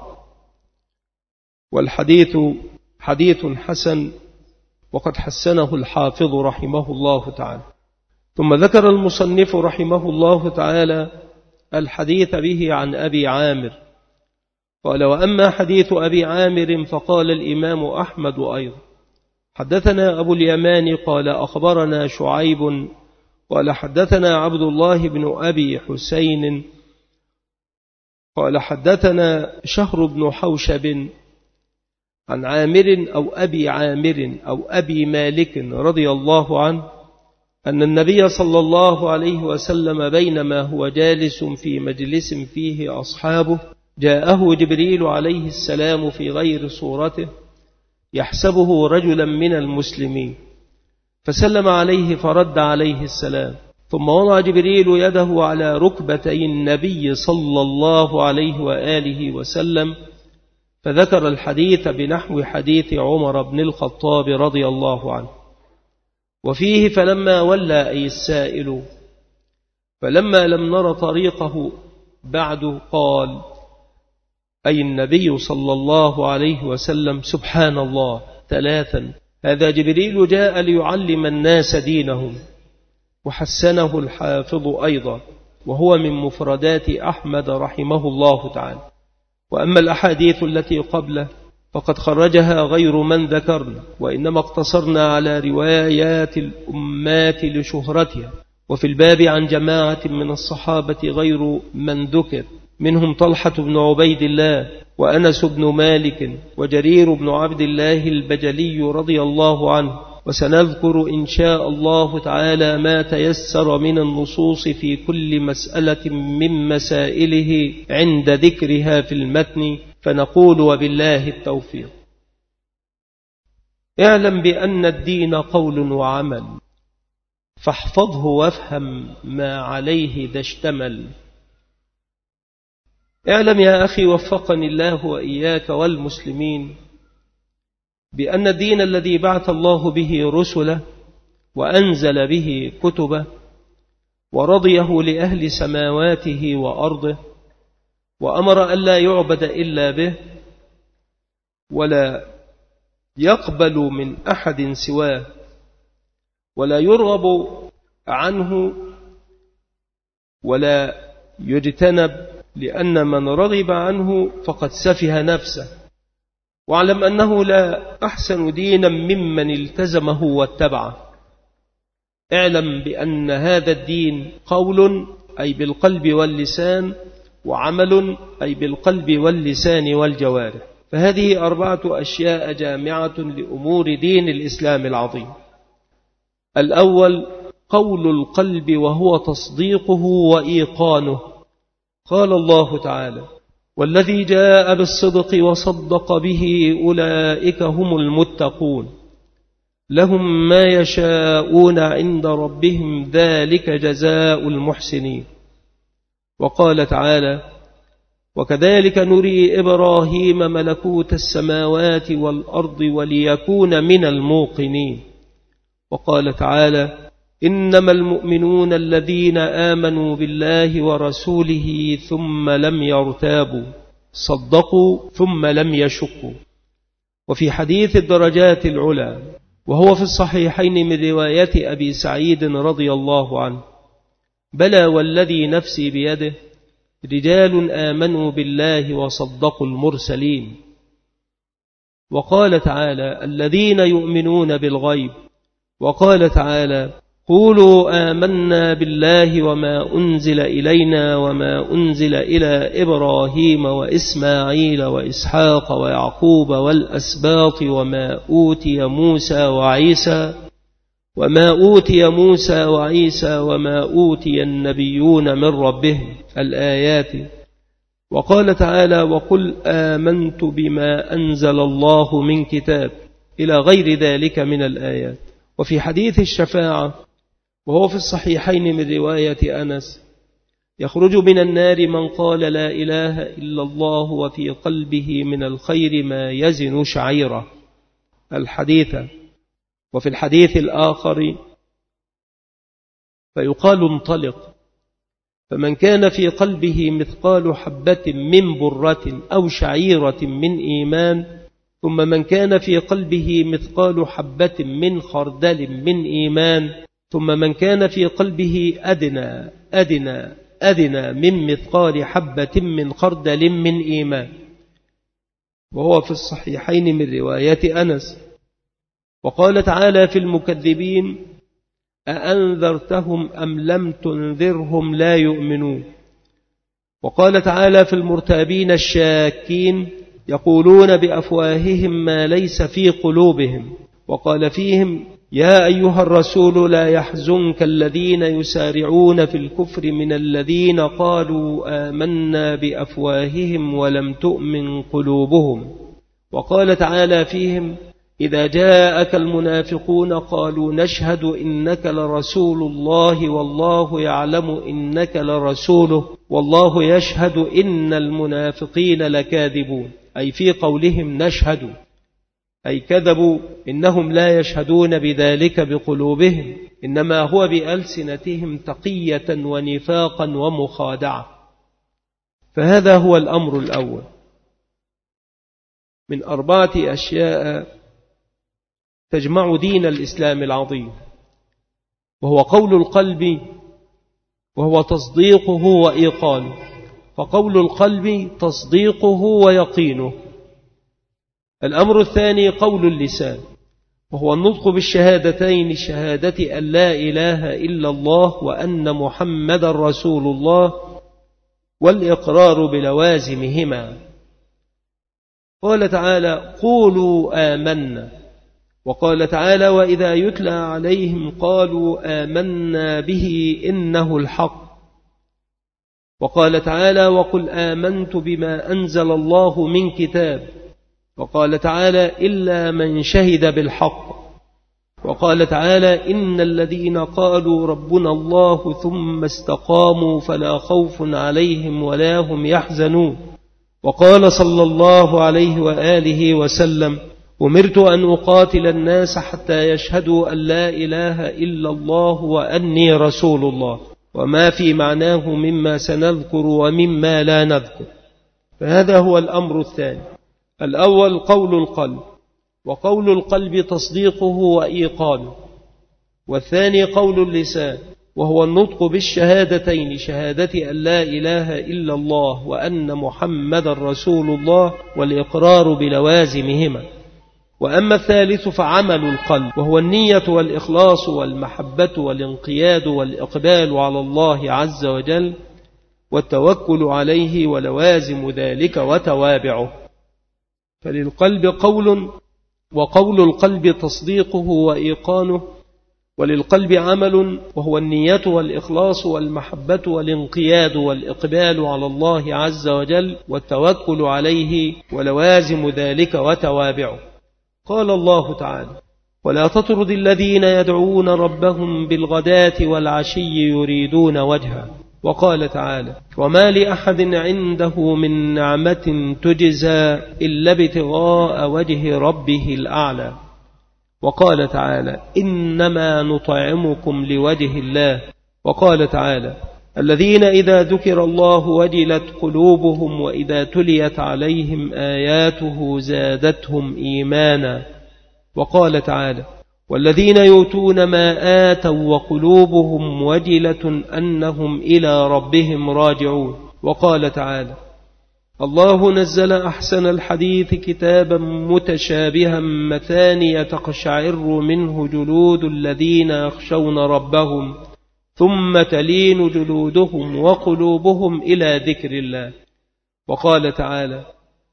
والحديث حديث حسن، وقد حسنه الحافظ رحمه الله تعالى. ثم ذكر المصنف رحمه الله تعالى الحديث به عن أبي عامر. قال: وأما حديث أبي عامر فقال الإمام أحمد أيضا: حدثنا أبو اليمان قال أخبرنا شعيب قال حدثنا عبد الله بن أبي حسين قال حدثنا شهر بن حوشب عن عامر أو أبي عامر أو أبي مالك رضي الله عنه أن النبي صلى الله عليه وسلم بينما هو جالس في مجلس فيه أصحابه جاءه جبريل عليه السلام في غير صورته يحسبه رجلا من المسلمين، فسلم عليه فرد عليه السلام، ثم وضع جبريل يده على ركبتي النبي صلى الله عليه وآله وسلم، فذكر الحديث بنحو حديث عمر بن الخطاب رضي الله عنه. وفيه: فلما ولى أي السائل فلما لم نر طريقه بعد قال أي النبي صلى الله عليه وسلم: سبحان الله ثلاثا، هذا جبريل جاء ليعلم الناس دينهم. وحسنه الحافظ أيضا. وهو من مفردات أحمد رحمه الله تعالى. وأما الأحاديث التي قبله فقد خرجها غير من ذكرنا، وإنما اقتصرنا على روايات الأمات لشهرتها. وفي الباب عن جماعة من الصحابة غير من ذكر، منهم طلحة بن عبيد الله وأنس بن مالك وجرير بن عبد الله البجلي رضي الله عنه. وسنذكر إن شاء الله تعالى ما تيسر من النصوص في كل مسألة من مسائله عند ذكرها في المتن، فنقول وبالله التوفيق. اعلم بأن الدين قول وعمل، فاحفظه وافهم ما عليه ذا اشتمل. اعلم يا أخي وفقني الله وإياك والمسلمين بأن الدين الذي بعث الله به رسله وأنزل به كتبه ورضيه لأهل سماواته وأرضه، وأمر أن لا يعبد إلا به ولا يقبل من أحد سواه ولا يرغب عنه ولا يجتنب، لأن من رغب عنه فقد سفه نفسه. واعلم أنه لا أحسن دينا ممن التزمه واتبعه. اعلم بأن هذا الدين قول أي بالقلب واللسان، وعمل أي بالقلب واللسان والجوارح. فهذه أربعة أشياء جامعة لأمور دين الإسلام العظيم. الأول قول القلب، وهو تصديقه وإيقانه. قال الله تعالى: والذي جاء بالصدق وصدق به أولئك هم المتقون، لهم ما يشاءون عند ربهم ذلك جزاء المحسنين. وقال تعالى: وكذلك نري إبراهيم ملكوت السماوات والأرض وليكون من الموقنين. وقال تعالى: إنما المؤمنون الذين آمنوا بالله ورسوله ثم لم يرتابوا، صدقوا ثم لم يشكوا. وفي حديث الدرجات العلى، وهو في الصحيحين من رواية أبي سعيد رضي الله عنه: بلى والذي نفسي بيده، رجال آمنوا بالله وصدقوا المرسلين. وقال تعالى: الذين يؤمنون بالغيب. وقال تعالى: قولوا آمنا بالله وما أنزل إلينا وما أنزل إلى إبراهيم وإسماعيل وإسحاق ويعقوب والأسباط وما أوتي موسى وعيسى وما أوتي موسى وعيسى وما أوتي النبيون من ربهم، الآيات. وقال تعالى: وقل آمنت بما أنزل الله من كتاب، إلى غير ذلك من الآيات. وفي حديث الشفاعة، وهو في الصحيحين من رواية أنس: يخرج من النار من قال لا إله إلا الله وفي قلبه من الخير ما يزن شعيرة، الحديث. وفي الحديث الآخر: فيقال انطلق، فمن كان في قلبه مثقال حبة من برة أو شعيرة من إيمان، ثم من كان في قلبه مثقال حبة من خردل من إيمان، ثم من كان في قلبه أدنى أدنى أدنى من مثقال حبة من خردل من إيمان. وهو في الصحيحين من رواية أنس. وقال تعالى في المكذبين: أأنذرتهم أم لم تنذرهم لا يؤمنون. وقال تعالى في المرتابين الشاكين: يقولون بأفواههم ما ليس في قلوبهم. وقال فيهم: يا أيها الرسول لا يحزنك الذين يسارعون في الكفر من الذين قالوا آمنا بأفواههم ولم تؤمن قلوبهم. وقال تعالى فيهم: إذا جاءك المنافقون قالوا نشهد إنك لرسول الله والله يعلم إنك لرسوله والله يشهد إن المنافقين لكاذبون، أي في قولهم نشهد، أي كذبوا، إنهم لا يشهدون بذلك بقلوبهم، إنما هو بألسنتهم تقية ونفاقا ومخادعة. فهذا هو الأمر الأول من أربعة أشياء تجمع دين الإسلام العظيم، وهو قول القلب وهو تصديقه وإيقانه، فقول القلب تصديقه ويقينه. الأمر الثاني قول اللسان، وهو النطق بالشهادتين، شهادة أن لا إله إلا الله وأن محمد رسول الله، والإقرار بلوازمهما. قال تعالى قولوا آمنا، وقال تعالى وإذا يتلى عليهم قالوا آمنا به إنه الحق. وقال تعالى وقل آمنت بما أنزل الله من كتاب. وقال تعالى إلا من شهد بالحق. وقال تعالى إن الذين قالوا ربنا الله ثم استقاموا فلا خوف عليهم ولا هم يحزنون. وقال صلى الله عليه وآله وسلم أمرت أن أقاتل الناس حتى يشهدوا أن لا إله إلا الله وأني رسول الله، وما في معناه مما سنذكر ومما لا نذكر. فهذا هو الأمر الثاني. الأول قول القلب، وقول القلب تصديقه وإيقانه. والثاني قول اللسان، وهو النطق بالشهادتين، شهادة أن لا إله إلا الله وأن محمد رسول الله، والإقرار بلوازمهما. وأما الثالث فعمل القلب، وهو النية والإخلاص والمحبة والانقياد والإقبال على الله عز وجل، والتوكل عليه ولوازم ذلك وتوابعه. فللقلب قول، وقول القلب تصديقه وإيقانه، وللقلب عمل، وهو النية والإخلاص والمحبة والانقياد والإقبال على الله عز وجل، والتوكل عليه ولوازم ذلك وتوابعه. قال الله تعالى ولا تطرد الذين يدعون ربهم بالغداة والعشي يريدون وجهه. وقال تعالى وما لأحد عنده من نعمة تجزى إلا ابتغاء وجه ربه الأعلى. وقال تعالى إنما نطعمكم لوجه الله. وقال تعالى الذين إذا ذكر الله وجلت قلوبهم وإذا تليت عليهم آياته زادتهم إيمانا. وقال تعالى والذين يؤتون ما آتوا وقلوبهم وجلة أنهم إلى ربهم راجعون. وقال تعالى الله نزل أحسن الحديث كتابا متشابها مثانية تقشعر منه جلود الذين يخشون ربهم ثم تلين جلودهم وقلوبهم إلى ذكر الله. وقال تعالى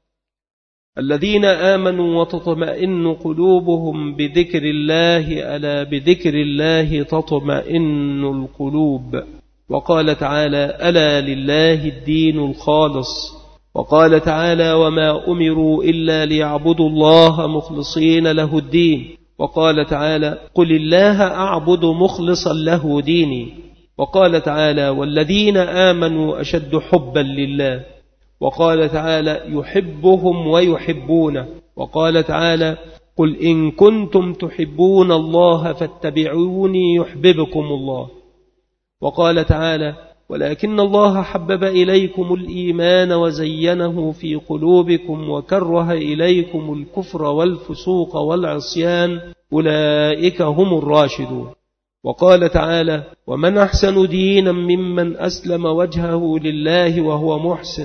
الذين آمنوا وتطمئن قلوبهم بذكر الله ألا بذكر الله تطمئن القلوب. وقال تعالى ألا لله الدين الخالص. وقال تعالى وما أمروا إلا ليعبدوا الله مخلصين له الدين. وقال تعالى قل الله أعبد مخلصا له ديني. وقال تعالى والذين آمنوا أشد حبا لله. وقال تعالى يحبهم ويحبونه. وقال تعالى قل إن كنتم تحبون الله فاتبعوني يحببكم الله. وقال تعالى ولكن الله حبب إليكم الإيمان وزينه في قلوبكم وكره إليكم الكفر والفسوق والعصيان أولئك هم الراشدون. وقال تعالى ومن أحسن دينا ممن أسلم وجهه لله وهو محسن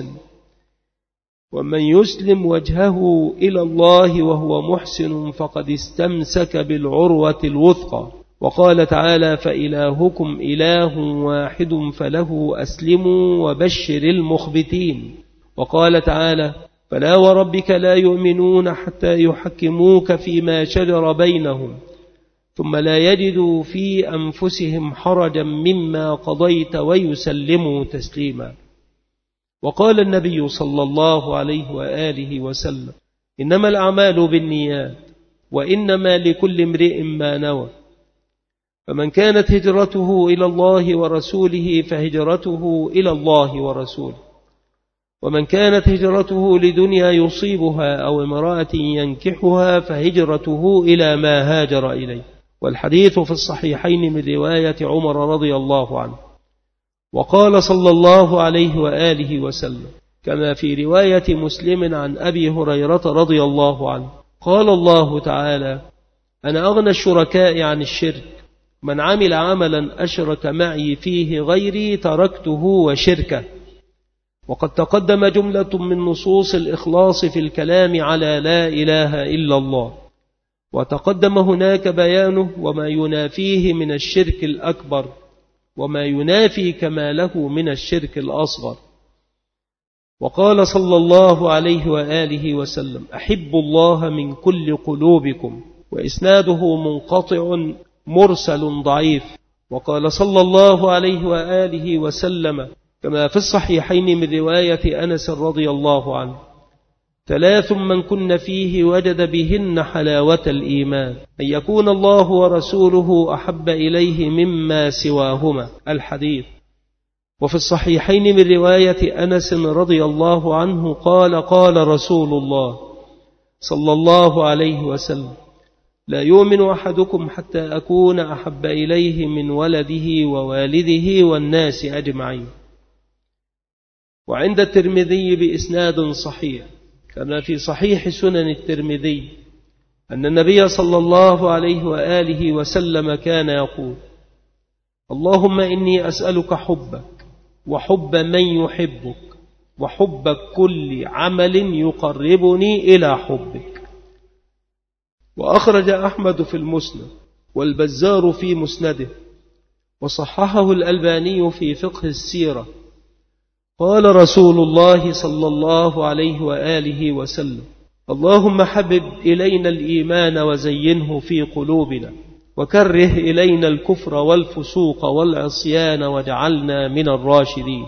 ومن يسلم وجهه إلى الله وهو محسن فقد استمسك بالعروة الوثقى. وقال تعالى فإلهكم إله واحد فله أسلموا وبشر المخبتين. وقال تعالى فلا وربك لا يؤمنون حتى يحكموك فيما شجر بينهم ثم لا يجدوا في أنفسهم حرجا مما قضيت ويسلموا تسليما. وقال النبي صلى الله عليه وآله وسلم إنما الأعمال بالنيات وإنما لكل امرئ ما نوى. فمن كانت هجرته إلى الله ورسوله فهجرته إلى الله ورسوله، ومن كانت هجرته لدنيا يصيبها أو امرأة ينكحها فهجرته إلى ما هاجر إليه. والحديث في الصحيحين من رواية عمر رضي الله عنه. وقال صلى الله عليه وآله وسلم كما في رواية مسلم عن أبي هريرة رضي الله عنه قال الله تعالى أنا أغنى الشركاء عن الشرك من عمل عملا أشرك معي فيه غيري تركته وشركه. وقد تقدم جملة من نصوص الإخلاص في الكلام على لا إله إلا الله، وتقدم هناك بيانه وما ينافيه من الشرك الأكبر وما ينافي كماله من الشرك الأصغر. وقال صلى الله عليه وآله وسلم: أحب الله من كل قلوبكم، وإسناده منقطع مرسل ضعيف. وقال صلى الله عليه وآله وسلم كما في الصحيحين من رواية أنس رضي الله عنه: ثلاث من كن فيه وجد بهن حلاوة الإيمان: أن يكون الله ورسوله أحب إليه مما سواهما. الحديث. وفي الصحيحين من رواية أنس رضي الله عنه قال: قال رسول الله صلى الله عليه وسلم: لا يؤمن أحدكم حتى أكون أحب إليه من ولده ووالده والناس أجمعين. وعند الترمذي بإسناد صحيح كما في صحيح سنن الترمذي أن النبي صلى الله عليه وآله وسلم كان يقول: اللهم إني أسألك حبك وحب من يحبك وحب كل عمل يقربني إلى حبك. وأخرج أحمد في المسند والبزار في مسنده، وصححه الألباني في فقه السيرة. قال رسول الله صلى الله عليه وآله وسلم: اللهم حبب إلينا الإيمان وزينه في قلوبنا، وكره إلينا الكفر والفسوق والعصيان واجعلنا من الراشدين.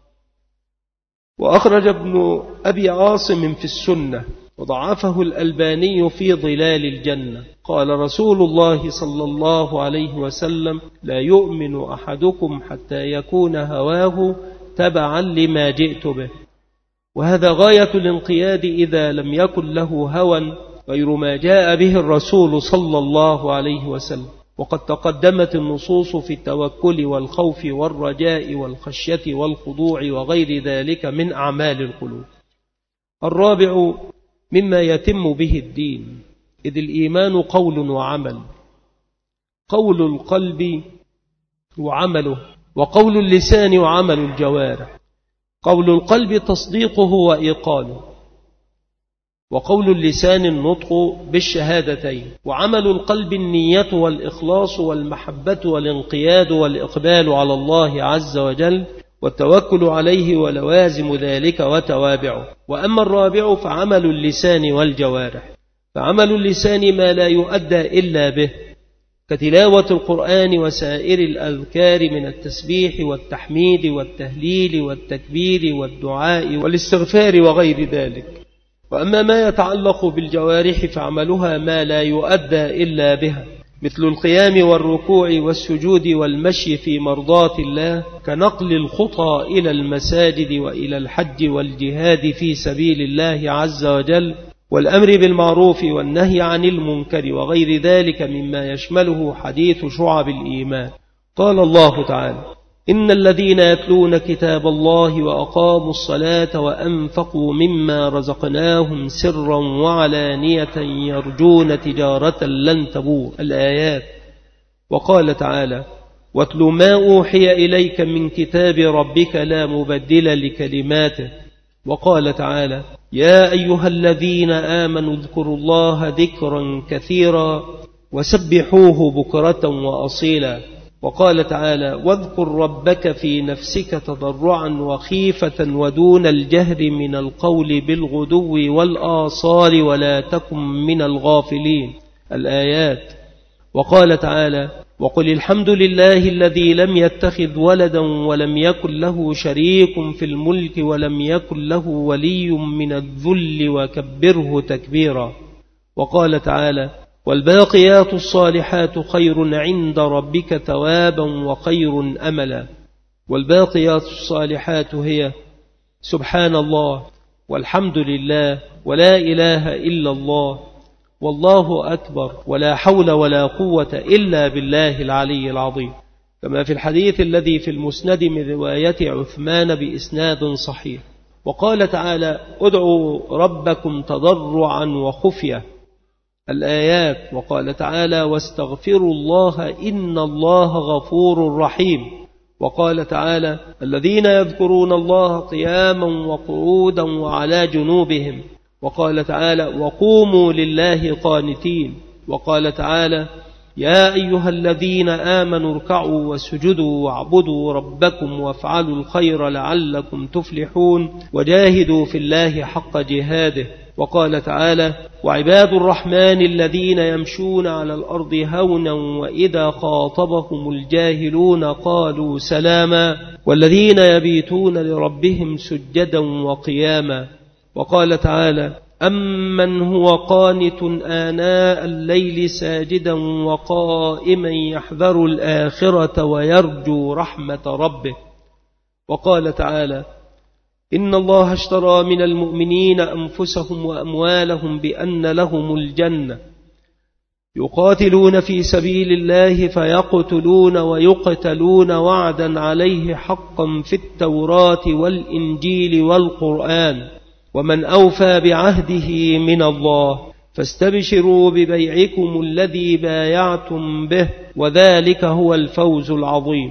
وأخرج ابن أبي عاصم في السنة وضعفه الألباني في ظلال الجنة. قال رسول الله صلى الله عليه وسلم: لا يؤمن أحدكم حتى يكون هواه تبعا لما جئت به. وهذا غاية الانقياد إذا لم يكن له هوى غير ما جاء به الرسول صلى الله عليه وسلم. وقد تقدمت النصوص في التوكل والخوف والرجاء والخشية والخضوع وغير ذلك من أعمال القلوب. الرابع مما يتم به الدين، إذ الإيمان قول وعمل. قول القلب وعمله، وقول اللسان وعمل الجوارح. قول القلب تصديقه وإيقانه، وقول اللسان النطق بالشهادتين، وعمل القلب النية والإخلاص والمحبة والانقياد والإقبال على الله عز وجل والتوكل عليه ولوازم ذلك وتوابعه. وأما الرابع فعمل اللسان والجوارح. فعمل اللسان ما لا يؤدى إلا به، كتلاوة القرآن وسائر الأذكار من التسبيح والتحميد والتهليل والتكبير والدعاء والاستغفار وغير ذلك. وأما ما يتعلق بالجوارح فعملها ما لا يؤدى إلا بها، مثل القيام والركوع والسجود والمشي في مرضاة الله، كنقل الخطى إلى المساجد وإلى الحج والجهاد في سبيل الله عز وجل، والأمر بالمعروف والنهي عن المنكر وغير ذلك مما يشمله حديث شعب الإيمان. قال الله تعالى: إن الذين يتلون كتاب الله وأقاموا الصلاة وأنفقوا مما رزقناهم سرا وعلانية يرجون تجارة لن تبور. الآيات. وقال تعالى: واتل ما أوحي إليك من كتاب ربك لا مبدل لكلماته. وقال تعالى: يا أيها الذين آمنوا اذكروا الله ذكرا كثيرا وسبحوه بكرة وأصيلا. وقال تعالى: واذكر ربك في نفسك تضرعا وخيفة ودون الجهر من القول بالغدو والآصال ولا تكن من الغافلين. الآيات. وقال تعالى: وقل الحمد لله الذي لم يتخذ ولدا ولم يكن له شريك في الملك ولم يكن له ولي من الذل وكبره تكبيرا. وقال تعالى: والباقيات الصالحات خير عند ربك ثوابا وخير أملا. والباقيات الصالحات هي سبحان الله والحمد لله ولا إله إلا الله والله أكبر ولا حول ولا قوة إلا بالله العلي العظيم، كما في الحديث الذي في المسند من رواية عثمان بإسناد صحيح. وقال تعالى: ادعوا ربكم تضرعا وخفية. الآيات. وقال تعالى واستغفروا الله إن الله غفور رحيم. وقال تعالى الذين يذكرون الله قياما وقعودا وعلى جنوبهم. وقال تعالى وقوموا لله قانتين. وقال تعالى يا أيها الذين آمنوا اركعوا واسجدوا واعبدوا ربكم وافعلوا الخير لعلكم تفلحون وجاهدوا في الله حق جهاده. وقال تعالى وعباد الرحمن الذين يمشون على الأرض هونا وإذا خاطبهم الجاهلون قالوا سلاما والذين يبيتون لربهم سجدا وقياما. وقال تعالى أمن هو قانت آناء الليل ساجدا وقائما يحذر الآخرة ويرجو رحمة ربه. وقال تعالى إن الله اشترى من المؤمنين أنفسهم وأموالهم بأن لهم الجنة يقاتلون في سبيل الله فيقتلون ويقتلون وعدا عليه حقا في التوراة والإنجيل والقرآن ومن أوفى بعهده من الله فاستبشروا ببيعكم الذي بايعتم به وذلك هو الفوز العظيم.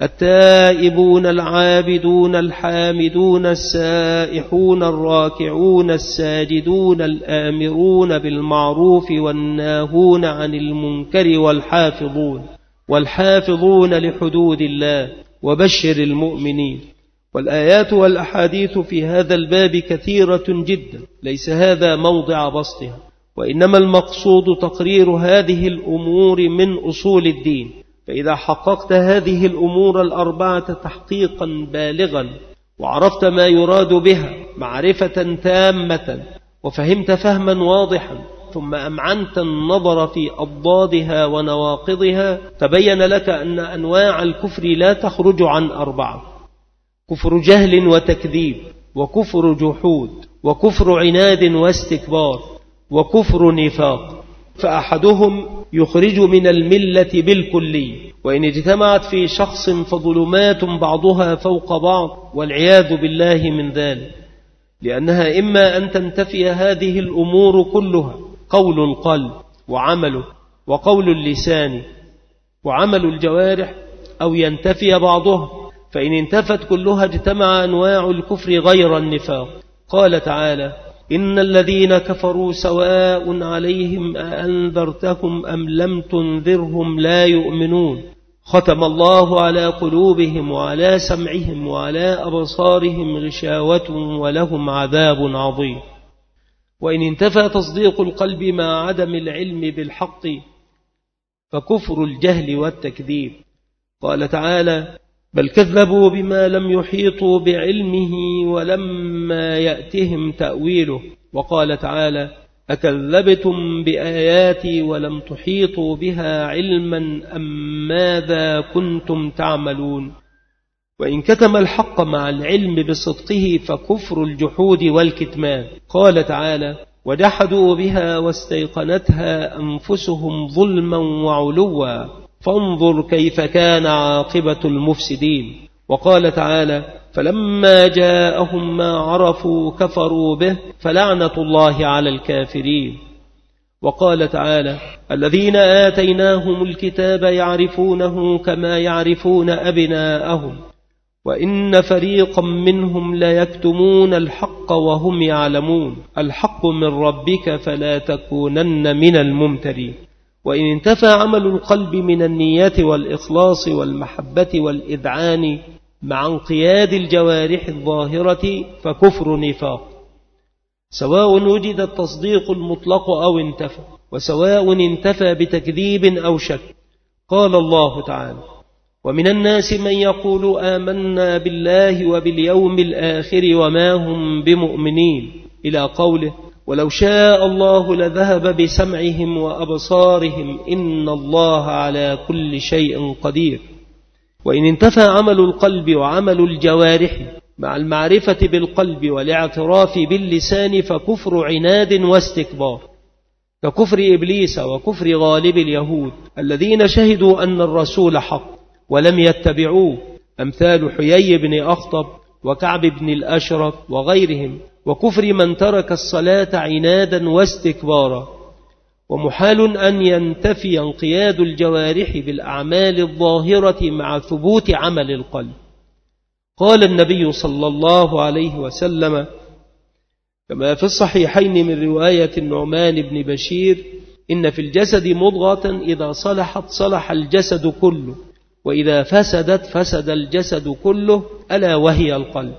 التائبون العابدون الحامدون السائحون الراكعون الساجدون الآمرون بالمعروف والناهون عن المنكر والحافظون والحافظون لحدود الله وبشر المؤمنين. والآيات والأحاديث في هذا الباب كثيرة جدا، ليس هذا موضع بسطها، وإنما المقصود تقرير هذه الأمور من أصول الدين. فإذا حققت هذه الأمور الأربعة تحقيقا بالغا وعرفت ما يراد بها معرفة تامة وفهمت فهما واضحا ثم أمعنت النظر في أضدادها ونواقضها تبين لك أن أنواع الكفر لا تخرج عن أربعة: كفر جهل وتكذيب، وكفر جحود، وكفر عناد واستكبار، وكفر نفاق. فأحدهم يخرج من الملة بالكلي، وإن اجتمعت في شخص فظلمات بعضها فوق بعض والعياذ بالله من ذلك، لأنها إما أن تنتفي هذه الأمور كلها: قول القلب وعمله، وقول اللسان وعمل الجوارح، أو ينتفي بعضها. فإن انتفت كلها اجتمع أنواع الكفر غير النفاق. قال تعالى: إن الذين كفروا سواء عليهم أأنذرتهم أم لم تنذرهم لا يؤمنون ختم الله على قلوبهم وعلى سمعهم وعلى أبصارهم غشاوة ولهم عذاب عظيم. وإن انتفى تصديق القلب مع عدم العلم بالحق فكفر الجهل والتكذيب. قال تعالى: بل كذبوا بما لم يحيطوا بعلمه ولما يأتهم تأويله. وقال تعالى: أكذبتم بآياتي ولم تحيطوا بها علما أم ماذا كنتم تعملون. وإن كتم الحق مع العلم بصدقه فكفر الجحود والكتمان. قال تعالى: وجحدوا بها واستيقنتها أنفسهم ظلما وعلوا فانظر كيف كان عاقبة المفسدين. وقال تعالى: فلما جاءهم ما عرفوا كفروا به فلعنة الله على الكافرين. وقال تعالى: الذين آتيناهم الكتاب يعرفونه كما يعرفون أبناءهم وإن فريقا منهم ليكتمون الحق وهم يعلمون الحق من ربك فلا تكونن من الممترين. وإن انتفى عمل القلب من النية والإخلاص والمحبة والإذعان مع انقياد الجوارح الظاهرة فكفر نفاق، سواء وجد التصديق المطلق أو انتفى، وسواء انتفى بتكذيب أو شك. قال الله تعالى: ومن الناس من يقول آمنا بالله وباليوم الآخر وما هم بمؤمنين، إلى قوله: ولو شاء الله لذهب بسمعهم وأبصارهم إن الله على كل شيء قدير. وإن انتفى عمل القلب وعمل الجوارح مع المعرفة بالقلب والاعتراف باللسان فكفر عناد واستكبار، ككفر إبليس وكفر غالب اليهود الذين شهدوا أن الرسول حق ولم يتبعوه، أمثال حيي بن أخطب وكعب بن الأشرف وغيرهم، وكفر من ترك الصلاة عنادا واستكبارا. ومحال أن ينتفي انقياد الجوارح بالأعمال الظاهرة مع ثبوت عمل القلب. قال النبي صلى الله عليه وسلم كما في الصحيحين من رواية النعمان بن بشير: إن في الجسد مضغة إذا صلحت صلح الجسد كله، وإذا فسدت فسد الجسد كله، ألا وهي القلب.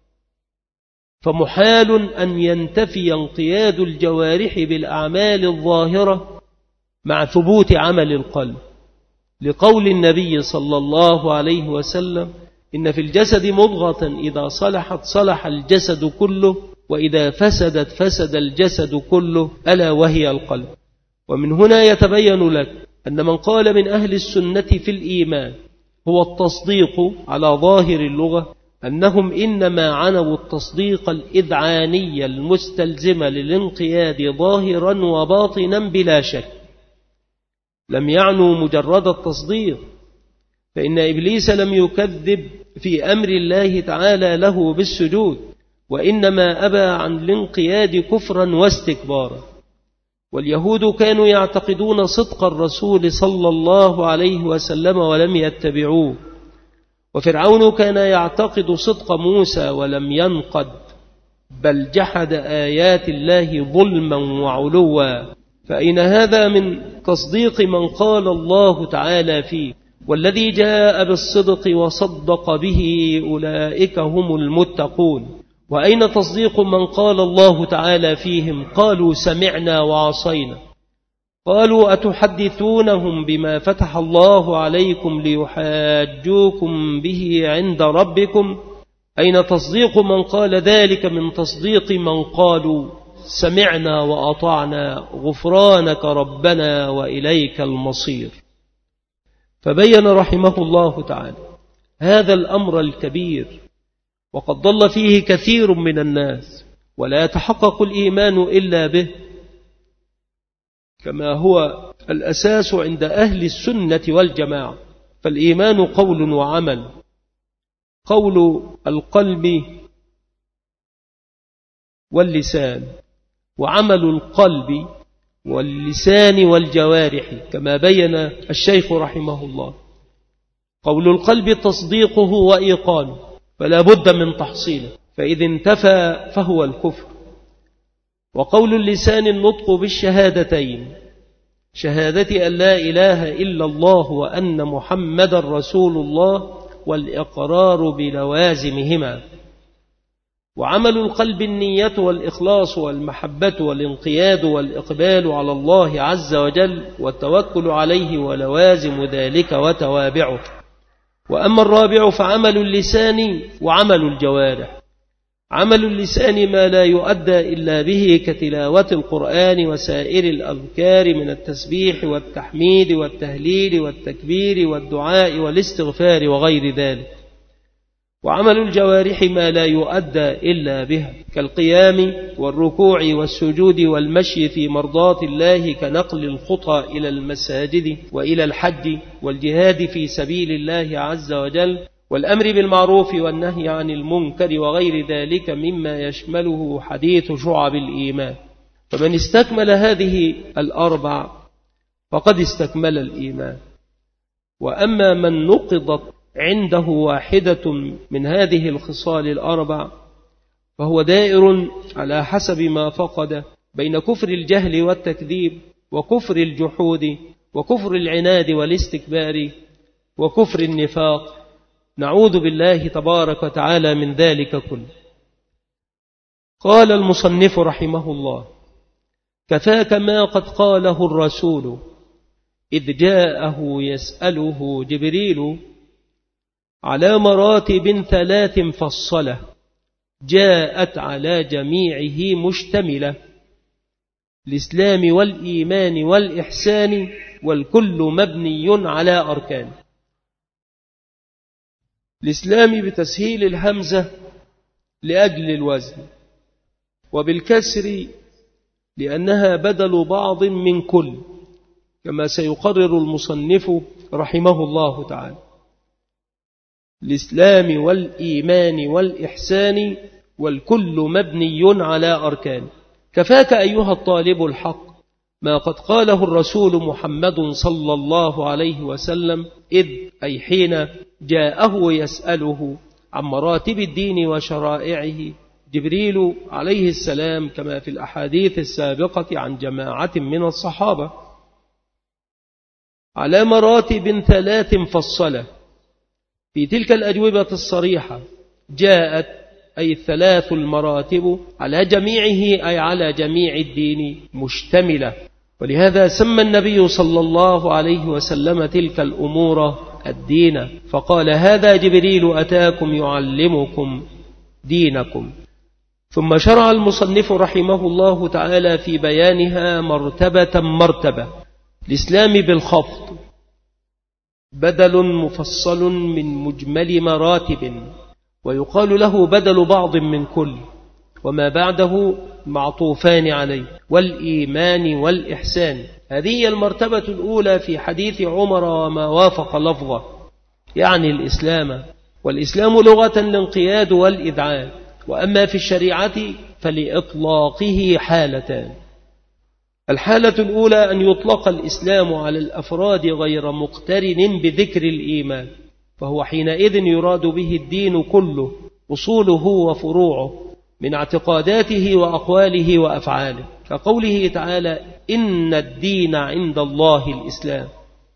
فمحال أن ينتفي انقياد الجوارح بالأعمال الظاهرة مع ثبوت عمل القلب، لقول النبي صلى الله عليه وسلم: إن في الجسد مضغة إذا صلحت صلح الجسد كله، وإذا فسدت فسد الجسد كله، ألا وهي القلب. ومن هنا يتبين لك أن من قال من أهل السنة في الإيمان هو التصديق على ظاهر اللغة، أنهم إنما عنوا التصديق الإذعاني المستلزم للانقياد ظاهرا وباطنا بلا شك، لم يعنوا مجرد التصديق، فإن إبليس لم يكذب في أمر الله تعالى له بالسجود، وإنما أبى عن الانقياد كفرا واستكبارا. واليهود كانوا يعتقدون صدق الرسول صلى الله عليه وسلم ولم يتبعوه، وفرعون كان يعتقد صدق موسى ولم ينقد، بل جحد آيات الله ظلما وعلوا. فأين هذا من تصديق من قال الله تعالى فيه: والذي جاء بالصدق وصدق به أولئك هم المتقون؟ وأين تصديق من قال الله تعالى فيهم: قالوا سمعنا وعصينا؟ قالوا أتحدثونهم بما فتح الله عليكم ليحاجوكم به عند ربكم؟ أين تصديق من قال ذلك من تصديق من قالوا سمعنا وأطعنا غفرانك ربنا وإليك المصير؟ فبين رحمه الله تعالى هذا الأمر الكبير، وقد ضل فيه كثير من الناس، ولا يتحقق الإيمان إلا به، كما هو الأساس عند أهل السنة والجماعة. فالإيمان قول وعمل، قول القلب واللسان، وعمل القلب واللسان والجوارح، كما بين الشيخ رحمه الله. قول القلب تصديقه وإيقانه، فلا بد من تحصيله، فإذا انتفى فهو الكفر. وقول اللسان النطق بالشهادتين، شهادة أن لا إله إلا الله وأن محمد رسول الله، والإقرار بلوازمهما. وعمل القلب النية والإخلاص والمحبة والانقياد والإقبال على الله عز وجل والتوكل عليه ولوازم ذلك وتوابعه. وأما الرابع فعمل اللسان وعمل الجوارح. عمل اللسان ما لا يؤدى إلا به كتلاوة القرآن وسائر الأذكار من التسبيح والتحميد والتهليل والتكبير والدعاء والاستغفار وغير ذلك. وعمل الجوارح ما لا يؤدى إلا بها كالقيام والركوع والسجود والمشي في مرضاة الله، كنقل الخطى إلى المساجد وإلى الحج والجهاد في سبيل الله عز وجل، والأمر بالمعروف والنهي عن المنكر وغير ذلك مما يشمله حديث شعب الإيمان. فمن استكمل هذه الأربع فقد استكمل الإيمان. وأما من نقضت عنده واحدة من هذه الخصال الأربع فهو دائر على حسب ما فقد بين كفر الجهل والتكذيب، وكفر الجحود، وكفر العناد والاستكبار، وكفر النفاق، نعوذ بالله تبارك وتعالى من ذلك كله. قال المصنف رحمه الله: كفاك ما قد قاله الرسول إذ جاءه يسأله جبريل، على مراتب ثلاث فصلة جاءت على جميعه مشتملة: الإسلام والإيمان والإحسان، والكل مبني على أركان. الإسلام بتسهيل الهمزة لأجل الوزن، وبالكسر لأنها بدل بعض من كل، كما سيقرر المصنف رحمه الله تعالى. الإسلام والإيمان والإحسان، والكل مبني على أركان. كفاك أيها الطالب الحق ما قد قاله الرسول محمد صلى الله عليه وسلم، إذ أي حين جاءه يسأله عن مراتب الدين وشرائعه جبريل عليه السلام، كما في الأحاديث السابقة عن جماعة من الصحابة، على مراتب ثلاث مفصلة. في تلك الأجوبة الصريحة جاءت أي الثلاث المراتب على جميعه، أي على جميع الدين مشتملة. ولهذا سمى النبي صلى الله عليه وسلم تلك الأمور الدين، فقال: هذا جبريل أتاكم يعلمكم دينكم. ثم شرع المصنف رحمه الله تعالى في بيانها مرتبة مرتبة. الإسلام بالخفض بدل مفصل من مجمل مراتب، ويقال له بدل بعض من كل، وما بعده معطوفان عليه، والإيمان والإحسان. هذه المرتبة الأولى في حديث عمر وما وافق لفظه، يعني الإسلام. والإسلام لغة الانقياد والإذعان، وأما في الشريعة فلإطلاقه حالتان. الحالة الأولى أن يطلق الإسلام على الأفراد غير مقترن بذكر الإيمان، فهو حينئذ يراد به الدين كله، أصوله وفروعه، من اعتقاداته وأقواله وأفعاله، كقوله تعالى: إن الدين عند الله الإسلام،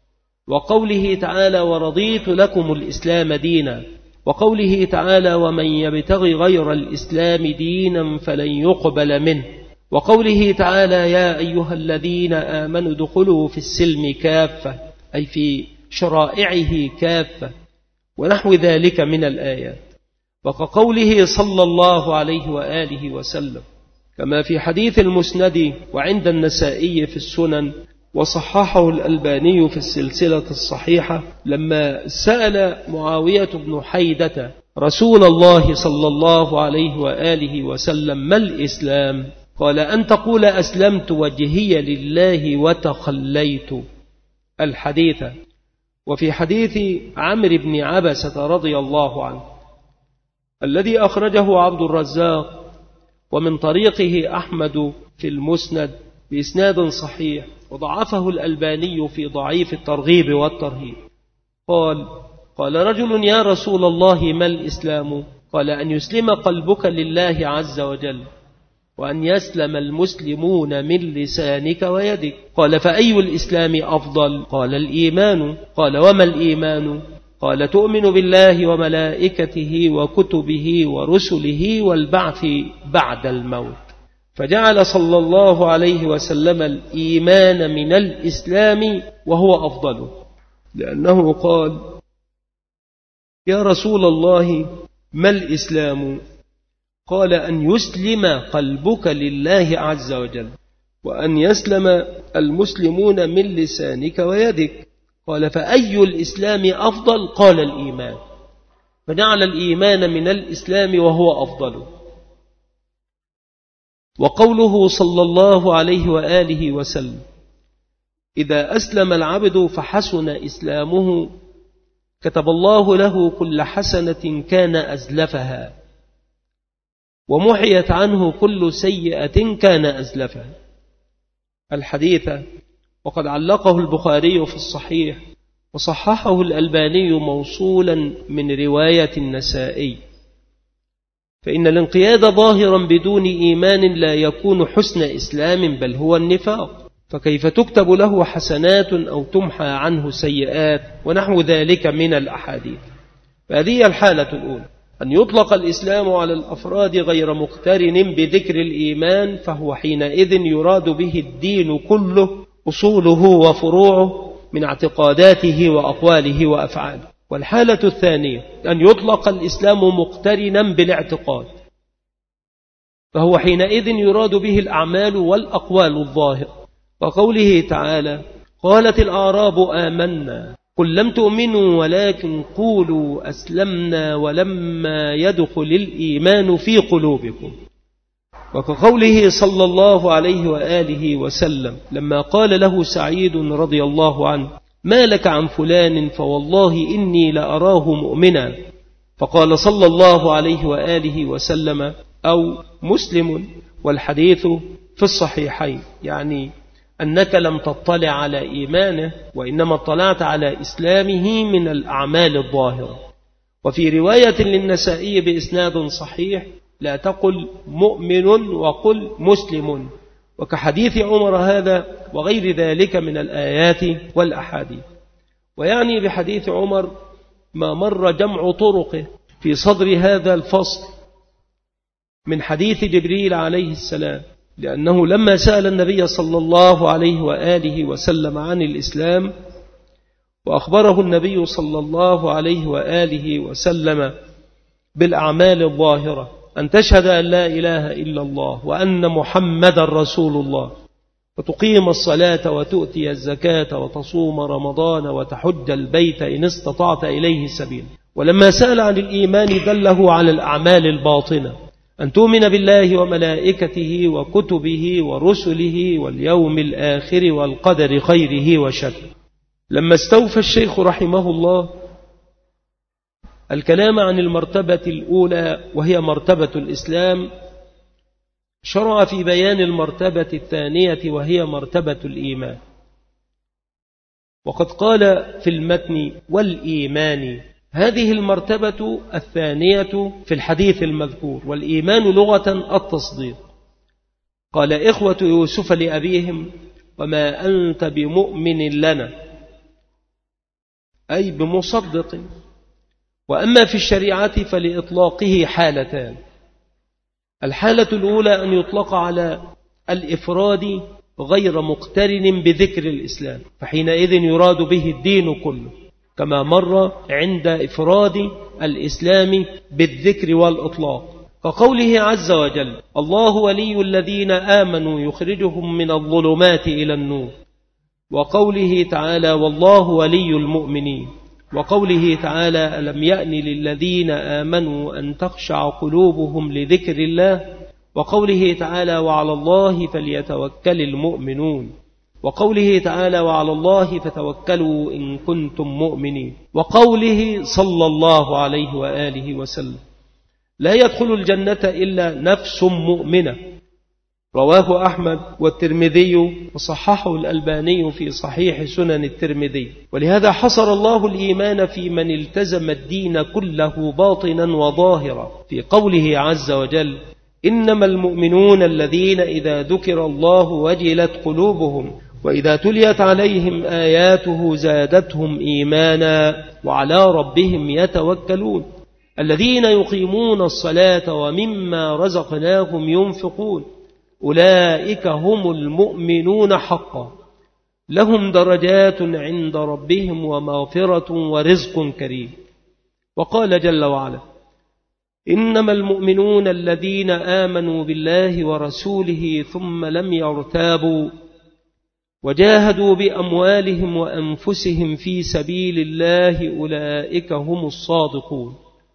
وقوله تعالى: ورضيت لكم الإسلام دينا، وقوله تعالى: ومن يبتغي غير الإسلام دينا فلن يقبل منه، وقوله تعالى: يا أيها الذين آمنوا ادخلوا في السلم كافة، أي في شرائعه كافة، ونحو ذلك من الآيات. وكقوله صلى الله عليه وآله وسلم، كما في حديث المسند وعند النسائي في السنن، وصححه الألباني في السلسلة الصحيحة، لما سأل معاوية بن حيدة رسول الله صلى الله عليه وآله وسلم: ما الإسلام؟ قال: أن تقول أسلمت وجهي لله وتخليت. الحديث. وفي حديث عمرو بن عبسة رضي الله عنه الذي أخرجه عبد الرزاق ومن طريقه أحمد في المسند بإسناد صحيح، وضعفه الألباني في ضعيف الترغيب والترهيب، قال: قال رجل: يا رسول الله ما الإسلام؟ قال: أن يسلم قلبك لله عز وجل، وأن يسلم المسلمون من لسانك ويدك. قال: فأي الإسلام أفضل؟ قال: الإيمان. قال: وما الإيمان؟ قال: تؤمن بالله وملائكته وكتبه ورسله والبعث بعد الموت. فجعل صلى الله عليه وسلم الإيمان من الإسلام وهو أفضل، لأنه قال: يا رسول الله ما الإسلام؟ قال: أن يسلم قلبك لله عز وجل، وأن يسلم المسلمون من لسانك ويدك. قال: فأي الإسلام أفضل؟ قال: الإيمان. فجعل الإيمان من الإسلام وهو أفضل. وقوله صلى الله عليه وآله وسلم: إذا أسلم العبد فحسن إسلامه كتب الله له كل حسنة كان أزلفها، ومحيت عنه كل سيئة كان أزلفها. الحديث. وقد علقه البخاري في الصحيح، وصححه الألباني موصولا من رواية النسائي. فإن الانقياد ظاهرا بدون إيمان لا يكون حسن إسلام، بل هو النفاق، فكيف تكتب له حسنات أو تمحى عنه سيئات ونحو ذلك من الأحاديث. فهذه الحالة الأولى، أن يطلق الإسلام على الأفراد غير مقترن بذكر الإيمان، فهو حينئذ يراد به الدين كله، أصوله وفروعه، من اعتقاداته وأقواله وأفعاله. والحالة الثانية أن يطلق الإسلام مقترنا بالاعتقاد، فهو حينئذ يراد به الأعمال والأقوال الظاهرة، وقوله تعالى: قالت الأعراب آمنا قل لم تؤمنوا ولكن قولوا أسلمنا ولما يدخل الإيمان في قلوبكم. وكقوله صلى الله عليه وآله وسلم لما قال له سعيد رضي الله عنه: ما لك عن فلان؟ فوالله إني لأراه مؤمنا. فقال صلى الله عليه وآله وسلم: أو مسلم. والحديث في الصحيحين، يعني أنك لم تطلع على إيمانه، وإنما اطلعت على إسلامه من الأعمال الظاهرة. وفي رواية للنسائي بإسناد صحيح: لا تقل مؤمن وقل مسلم، وكحديث عمر هذا وغير ذلك من الآيات والأحاديث. ويعني بحديث عمر ما مر جمع طرقه في صدر هذا الفصل من حديث جبريل عليه السلام، لأنه لما سأل النبي صلى الله عليه وآله وسلم عن الإسلام، وأخبره النبي صلى الله عليه وآله وسلم بالأعمال الظاهرة: أن تشهد أن لا إله إلا الله وأن محمد رسول الله، وتقيم الصلاة وتؤتي الزكاة وتصوم رمضان وتحج البيت إن استطعت إليه سبيلا. ولما سأل عن الإيمان دله على الأعمال الباطنة: أن تؤمن بالله وملائكته وكتبه ورسله واليوم الآخر والقدر خيره وشره. لما استوفى الشيخ رحمه الله الكلام عن المرتبة الأولى وهي مرتبة الإسلام، شرع في بيان المرتبة الثانية وهي مرتبة الإيمان. وقد قال في المتن: والإيمان. هذه المرتبة الثانية في الحديث المذكور. والإيمان لغة التصديق. قال إخوة يوسف لأبيهم: وما أنت بمؤمن لنا، أي بمصدق. وأما في الشريعة فلإطلاقه حالتان: الحالة الأولى أن يطلق على الإفراد غير مقترن بذكر الإسلام، فحينئذ يراد به الدين كله، كما مر عند إفراد الإسلام بالذكر والإطلاق، كقوله عز وجل: الله ولي الذين آمنوا يخرجهم من الظلمات إلى النور، وقوله تعالى: والله ولي المؤمنين، وقوله تعالى: ألم يأن للذين آمنوا أن تخشع قلوبهم لذكر الله، وقوله تعالى: وعلى الله فليتوكل المؤمنون، وقوله تعالى: وعلى الله فتوكلوا إن كنتم مؤمنين، وقوله صلى الله عليه وآله وسلم: لا يدخل الجنة إلا نفس مؤمنة. رواه أحمد والترمذي وصححه الألباني في صحيح سنن الترمذي. ولهذا حصر الله الإيمان في من التزم الدين كله باطنا وظاهرا في قوله عز وجل: إنما المؤمنون الذين إذا ذكر الله وجلت قلوبهم وإذا تليت عليهم آياته زادتهم إيمانا وعلى ربهم يتوكلون الذين يقيمون الصلاة ومما رزقناهم ينفقون أولئك هم المؤمنون حقا لهم درجات عند ربهم ومغفرة ورزق كريم. وقال جل وعلا: إنما المؤمنون الذين آمنوا بالله ورسوله ثم لم يرتابوا وجاهدوا بأموالهم وأنفسهم في سبيل الله أولئك هم الصادقون.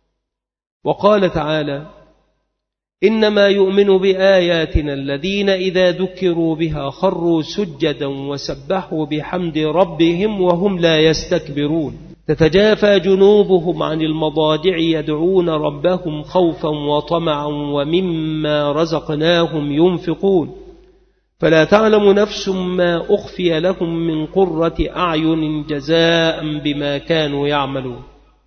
وقال تعالى: إنما يؤمن بآياتنا الذين إذا ذكروا بها خروا سجدا وسبحوا بحمد ربهم وهم لا يستكبرون تتجافى جنوبهم عن المضاجع يدعون ربهم خوفا وطمعا ومما رزقناهم ينفقون فلا تعلم نفس ما أخفي لهم من قرة أعين جزاء بما كانوا يعملون.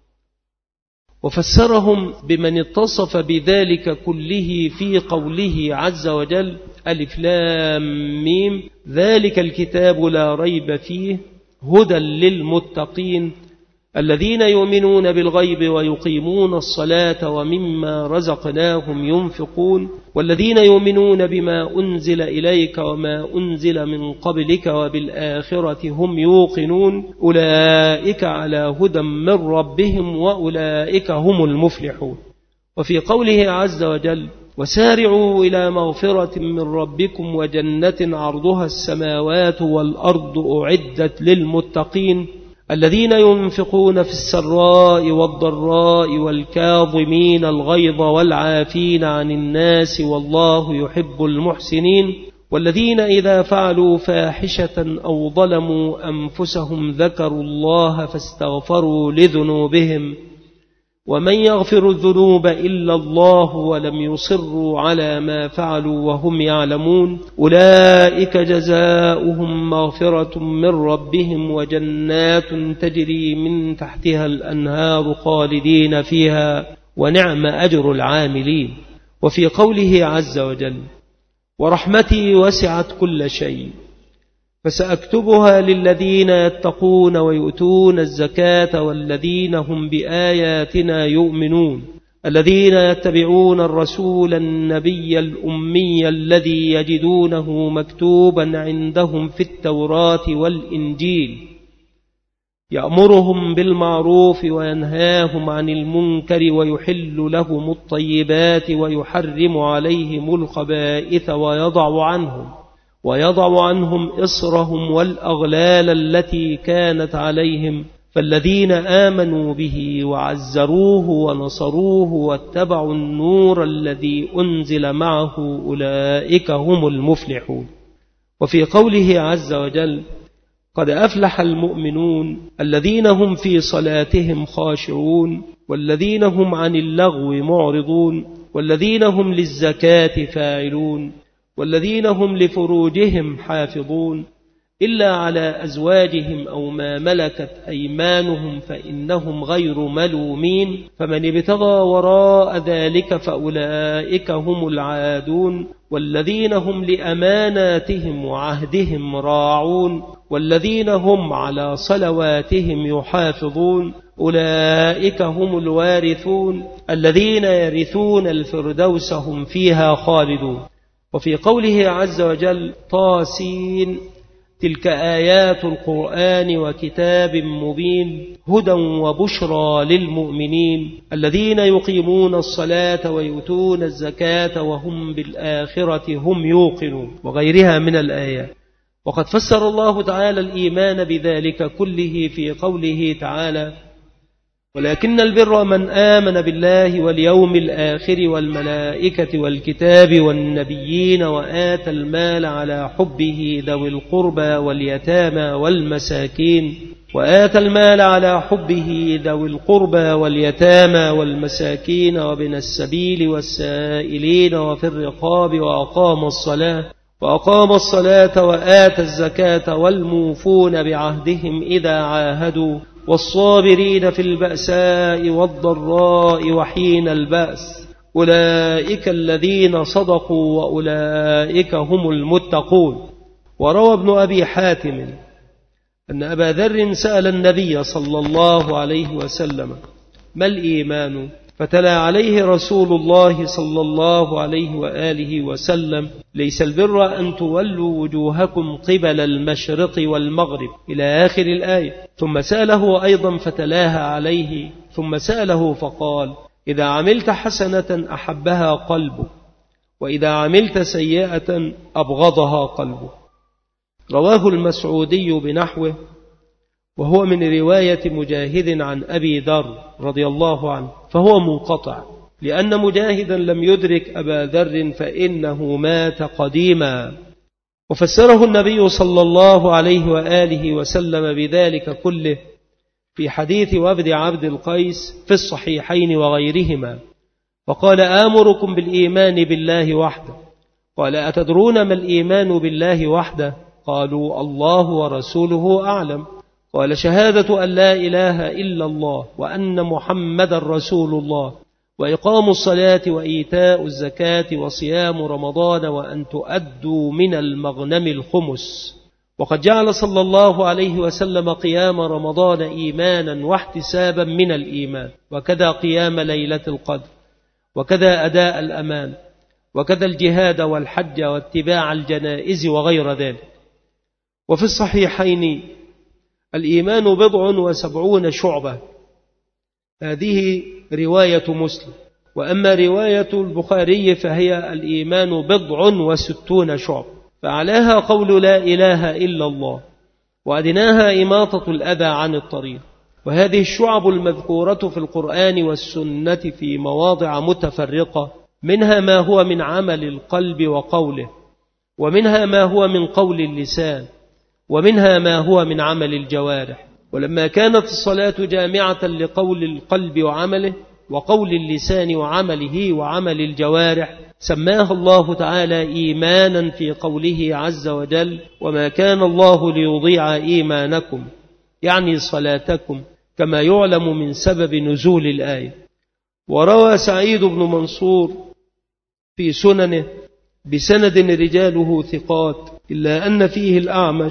وفسرهم بمن اتصف بذلك كله في قوله عز وجل: ألف لام ميم ذلك الكتاب لا ريب فيه هدى للمتقين الذين يؤمنون بالغيب ويقيمون الصلاة ومما رزقناهم ينفقون والذين يؤمنون بما أنزل إليك وما أنزل من قبلك وبالآخرة هم يوقنون أولئك على هدى من ربهم وأولئك هم المفلحون. وفي قوله عز وجل: وسارعوا إلى مغفرة من ربكم وجنة عرضها السماوات والأرض أعدت للمتقين الذين ينفقون في السراء والضراء والكاظمين الغيظ والعافين عن الناس والله يحب المحسنين والذين إذا فعلوا فاحشة أو ظلموا أنفسهم ذكروا الله فاستغفروا لذنوبهم ومن يغفر الذنوب إلا الله ولم يصروا على ما فعلوا وهم يعلمون أولئك جزاؤهم مغفرة من ربهم وجنات تجري من تحتها الأنهار خالدين فيها ونعم أجر العاملين. وفي قوله عز وجل ورحمتي وسعت كل شيء فسأكتبها للذين يتقون ويؤتون الزكاة والذين هم بآياتنا يؤمنون الذين يتبعون الرسول النبي الأمي الذي يجدونه مكتوبا عندهم في التوراة والإنجيل يأمرهم بالمعروف وينهاهم عن المنكر ويحل لهم الطيبات ويحرم عليهم الخبائث ويضع عنهم ويضع عنهم إصرهم والأغلال التي كانت عليهم فالذين آمنوا به وعزروه ونصروه واتبعوا النور الذي أنزل معه أولئك هم المفلحون. وفي قوله عز وجل قد أفلح المؤمنون الذين هم في صلاتهم خاشعون والذين هم عن اللغو معرضون والذين هم للزكاة فاعلون والذين هم لفروجهم حافظون إلا على أزواجهم أو ما ملكت أيمانهم فإنهم غير ملومين فمن ابتغى وراء ذلك فأولئك هم العادون والذين هم لأماناتهم وعهدهم راعون والذين هم على صلواتهم يحافظون أولئك هم الوارثون الذين يرثون الفردوس هم فيها خالدون. وفي قوله عز وجل طاسين تلك آيات القرآن وكتاب مبين هدى وبشرى للمؤمنين الذين يقيمون الصلاة ويؤتون الزكاة وهم بالآخرة هم يوقنون وغيرها من الآيات. وقد فسر الله تعالى الإيمان بذلك كله في قوله تعالى ولكن البر من آمن بالله واليوم الآخر والملائكة والكتاب والنبيين وآتى المال على حبه ذوي القربى واليتامى والمساكين وآتى المال على حبه ذوي القربى واليتامى والمساكين وابن السبيل والسائلين وفي الرقاب وأقام الصلاة وأقام الصلاة وآتى الزكاة والموفون بعهدهم إذا عاهدوا والصابرين في البأساء والضراء وحين البأس أولئك الذين صدقوا وأولئك هم المتقون. وروى ابن أبي حاتم أن أبا ذر سأل النبي صلى الله عليه وسلم ما الإيمان؟ فتلا عليه رسول الله صلى الله عليه وآله وسلم ليس البر أن تولوا وجوهكم قبل المشرق والمغرب إلى آخر الآية. ثم سأله أيضا فتلاها عليه ثم سأله فقال إذا عملت حسنة أحبها قلبه وإذا عملت سيئة أبغضها قلبه. رواه المسعودي بنحوه وهو من رواية مجاهد عن أبي ذر رضي الله عنه فهو منقطع لأن مجاهدا لم يدرك أبا ذر فإنه مات قديما. وفسره النبي صلى الله عليه وآله وسلم بذلك كله في حديث وفد عبد القيس في الصحيحين وغيرهما وقال آمركم بالإيمان بالله وحده. قال أتدرون ما الإيمان بالله وحده؟ قالوا الله ورسوله أعلم. قال شهادة أن لا إله إلا الله وأن محمد رسول الله وإقام الصلاة وإيتاء الزكاة وصيام رمضان وأن تؤدوا من المغنم الخمس. وقد جعل صلى الله عليه وسلم قيام رمضان إيمانا واحتسابا من الإيمان وكذا قيام ليلة القدر وكذا أداء الأمان وكذا الجهاد والحج واتباع الجنائز وغير ذلك. وفي الصحيحين الإيمان بضع وسبعون شعبة هذه رواية مسلم. وأما رواية البخاري فهي الإيمان بضع وستون شعبة فعلاها قول لا إله إلا الله وأدناها إماطة الأذى عن الطريق. وهذه الشعب المذكورة في القرآن والسنة في مواضع متفرقة منها ما هو من عمل القلب وقوله ومنها ما هو من قول اللسان ومنها ما هو من عمل الجوارح. ولما كانت الصلاة جامعة لقول القلب وعمله وقول اللسان وعمله وعمل الجوارح، سماها الله تعالى إيمانا في قوله عز وجل: وما كان الله ليضيع إيمانكم، يعني صلاتكم، كما يعلم من سبب نزول الآية. وروى سعيد بن منصور في سننه بسند رجاله ثقات، إلا أن فيه الأعمش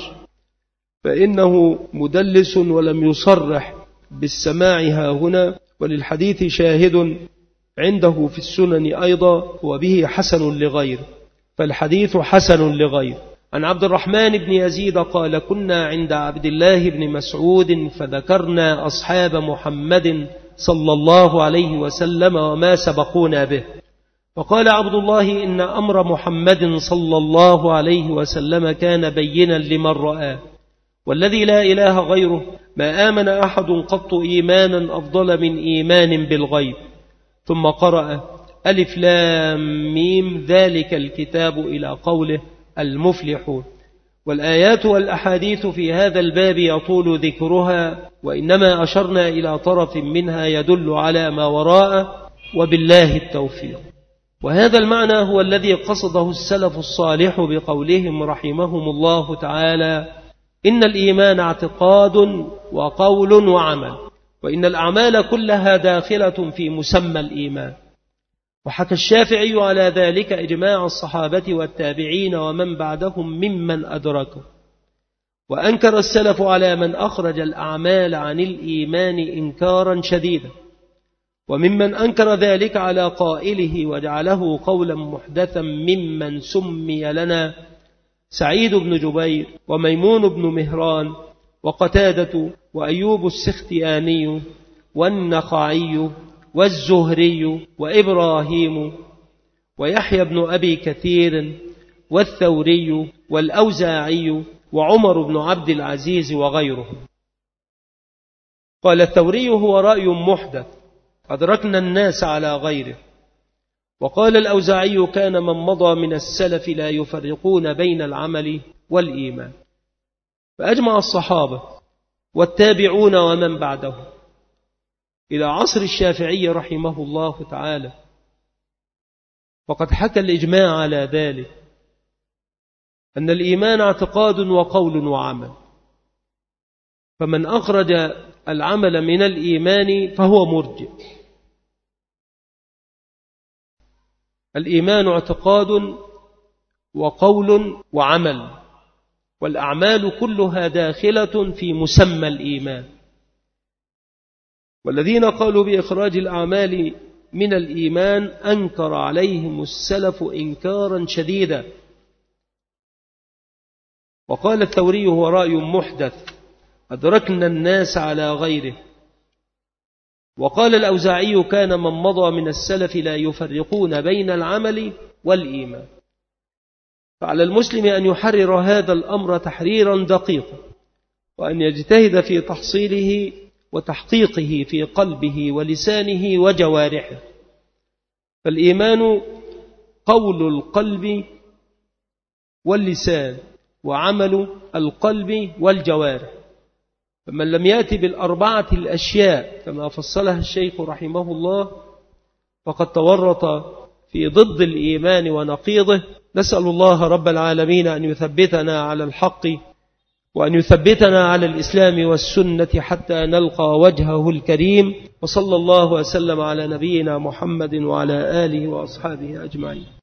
فإنه مدلس ولم يصرح بالسماع ها هنا، وللحديث شاهد عنده في السنن أيضا وبه حسن لغير، فالحديث حسن لغير. عن عبد الرحمن بن يزيد قال: كنا عند عبد الله بن مسعود فذكرنا أصحاب محمد صلى الله عليه وسلم وما سبقونا به، فقال عبد الله: إن أمر محمد صلى الله عليه وسلم كان بينا لمن رآه، والذي لا إله غيره ما آمن أحد قط إيمانا أفضل من إيمان بالغيب. ثم قرأ: ألف لام ميم ذلك الكتاب إلى قوله المفلحون. والآيات والأحاديث في هذا الباب يطول ذكرها، وإنما أشرنا إلى طرف منها يدل على ما وراءه، وبالله التوفيق. وهذا المعنى هو الذي قصده السلف الصالح بقولهم رحمهم الله تعالى: إن الإيمان اعتقاد وقول وعمل، وإن الأعمال كلها داخلة في مسمى الإيمان. وحكى الشافعي على ذلك إجماع الصحابة والتابعين ومن بعدهم ممن أدركه. وأنكر السلف على من أخرج الأعمال عن الإيمان إنكارا شديدا، وممن أنكر ذلك على قائله وجعله قولا محدثا ممن سمي لنا سعيد بن جبير وميمون بن مهران وقتادة وأيوب السختياني والنخعي والزهري وإبراهيم ويحيى بن أبي كثير والثوري والأوزاعي وعمر بن عبد العزيز وغيره. قال الثوري: هو رأي محدث أدركنا الناس على غيره. وقال الأوزاعي: كان من مضى من السلف لا يفرقون بين العمل والإيمان. فأجمع الصحابة والتابعون ومن بعدهم إلى عصر الشافعي رحمه الله تعالى، وقد حكى الإجماع على ذلك، أن الإيمان اعتقاد وقول وعمل، فمن أخرج العمل من الإيمان فهو مرجئ. الإيمان اعتقاد وقول وعمل، والأعمال كلها داخلة في مسمى الإيمان. والذين قالوا بإخراج الأعمال من الإيمان أنكر عليهم السلف إنكارا شديدا. وقال الثوري: هو رأي محدث أدركنا الناس على غيره. وقال الأوزاعي: كان من مضى من السلف لا يفرقون بين العمل والإيمان. فعلى المسلم أن يحرر هذا الأمر تحريرا دقيقا، وأن يجتهد في تحصيله وتحقيقه في قلبه ولسانه وجوارحه. فالإيمان قول القلب واللسان وعمل القلب والجوارح. فمن لم يأتي بالأربعة الأشياء كما فصلها الشيخ رحمه الله فقد تورط في ضد الإيمان ونقيضه. نسأل الله رب العالمين أن يثبتنا على الحق، وأن يثبتنا على الإسلام والسنة حتى نلقى وجهه الكريم. وصلى الله وسلم على نبينا محمد وعلى آله وأصحابه أجمعين.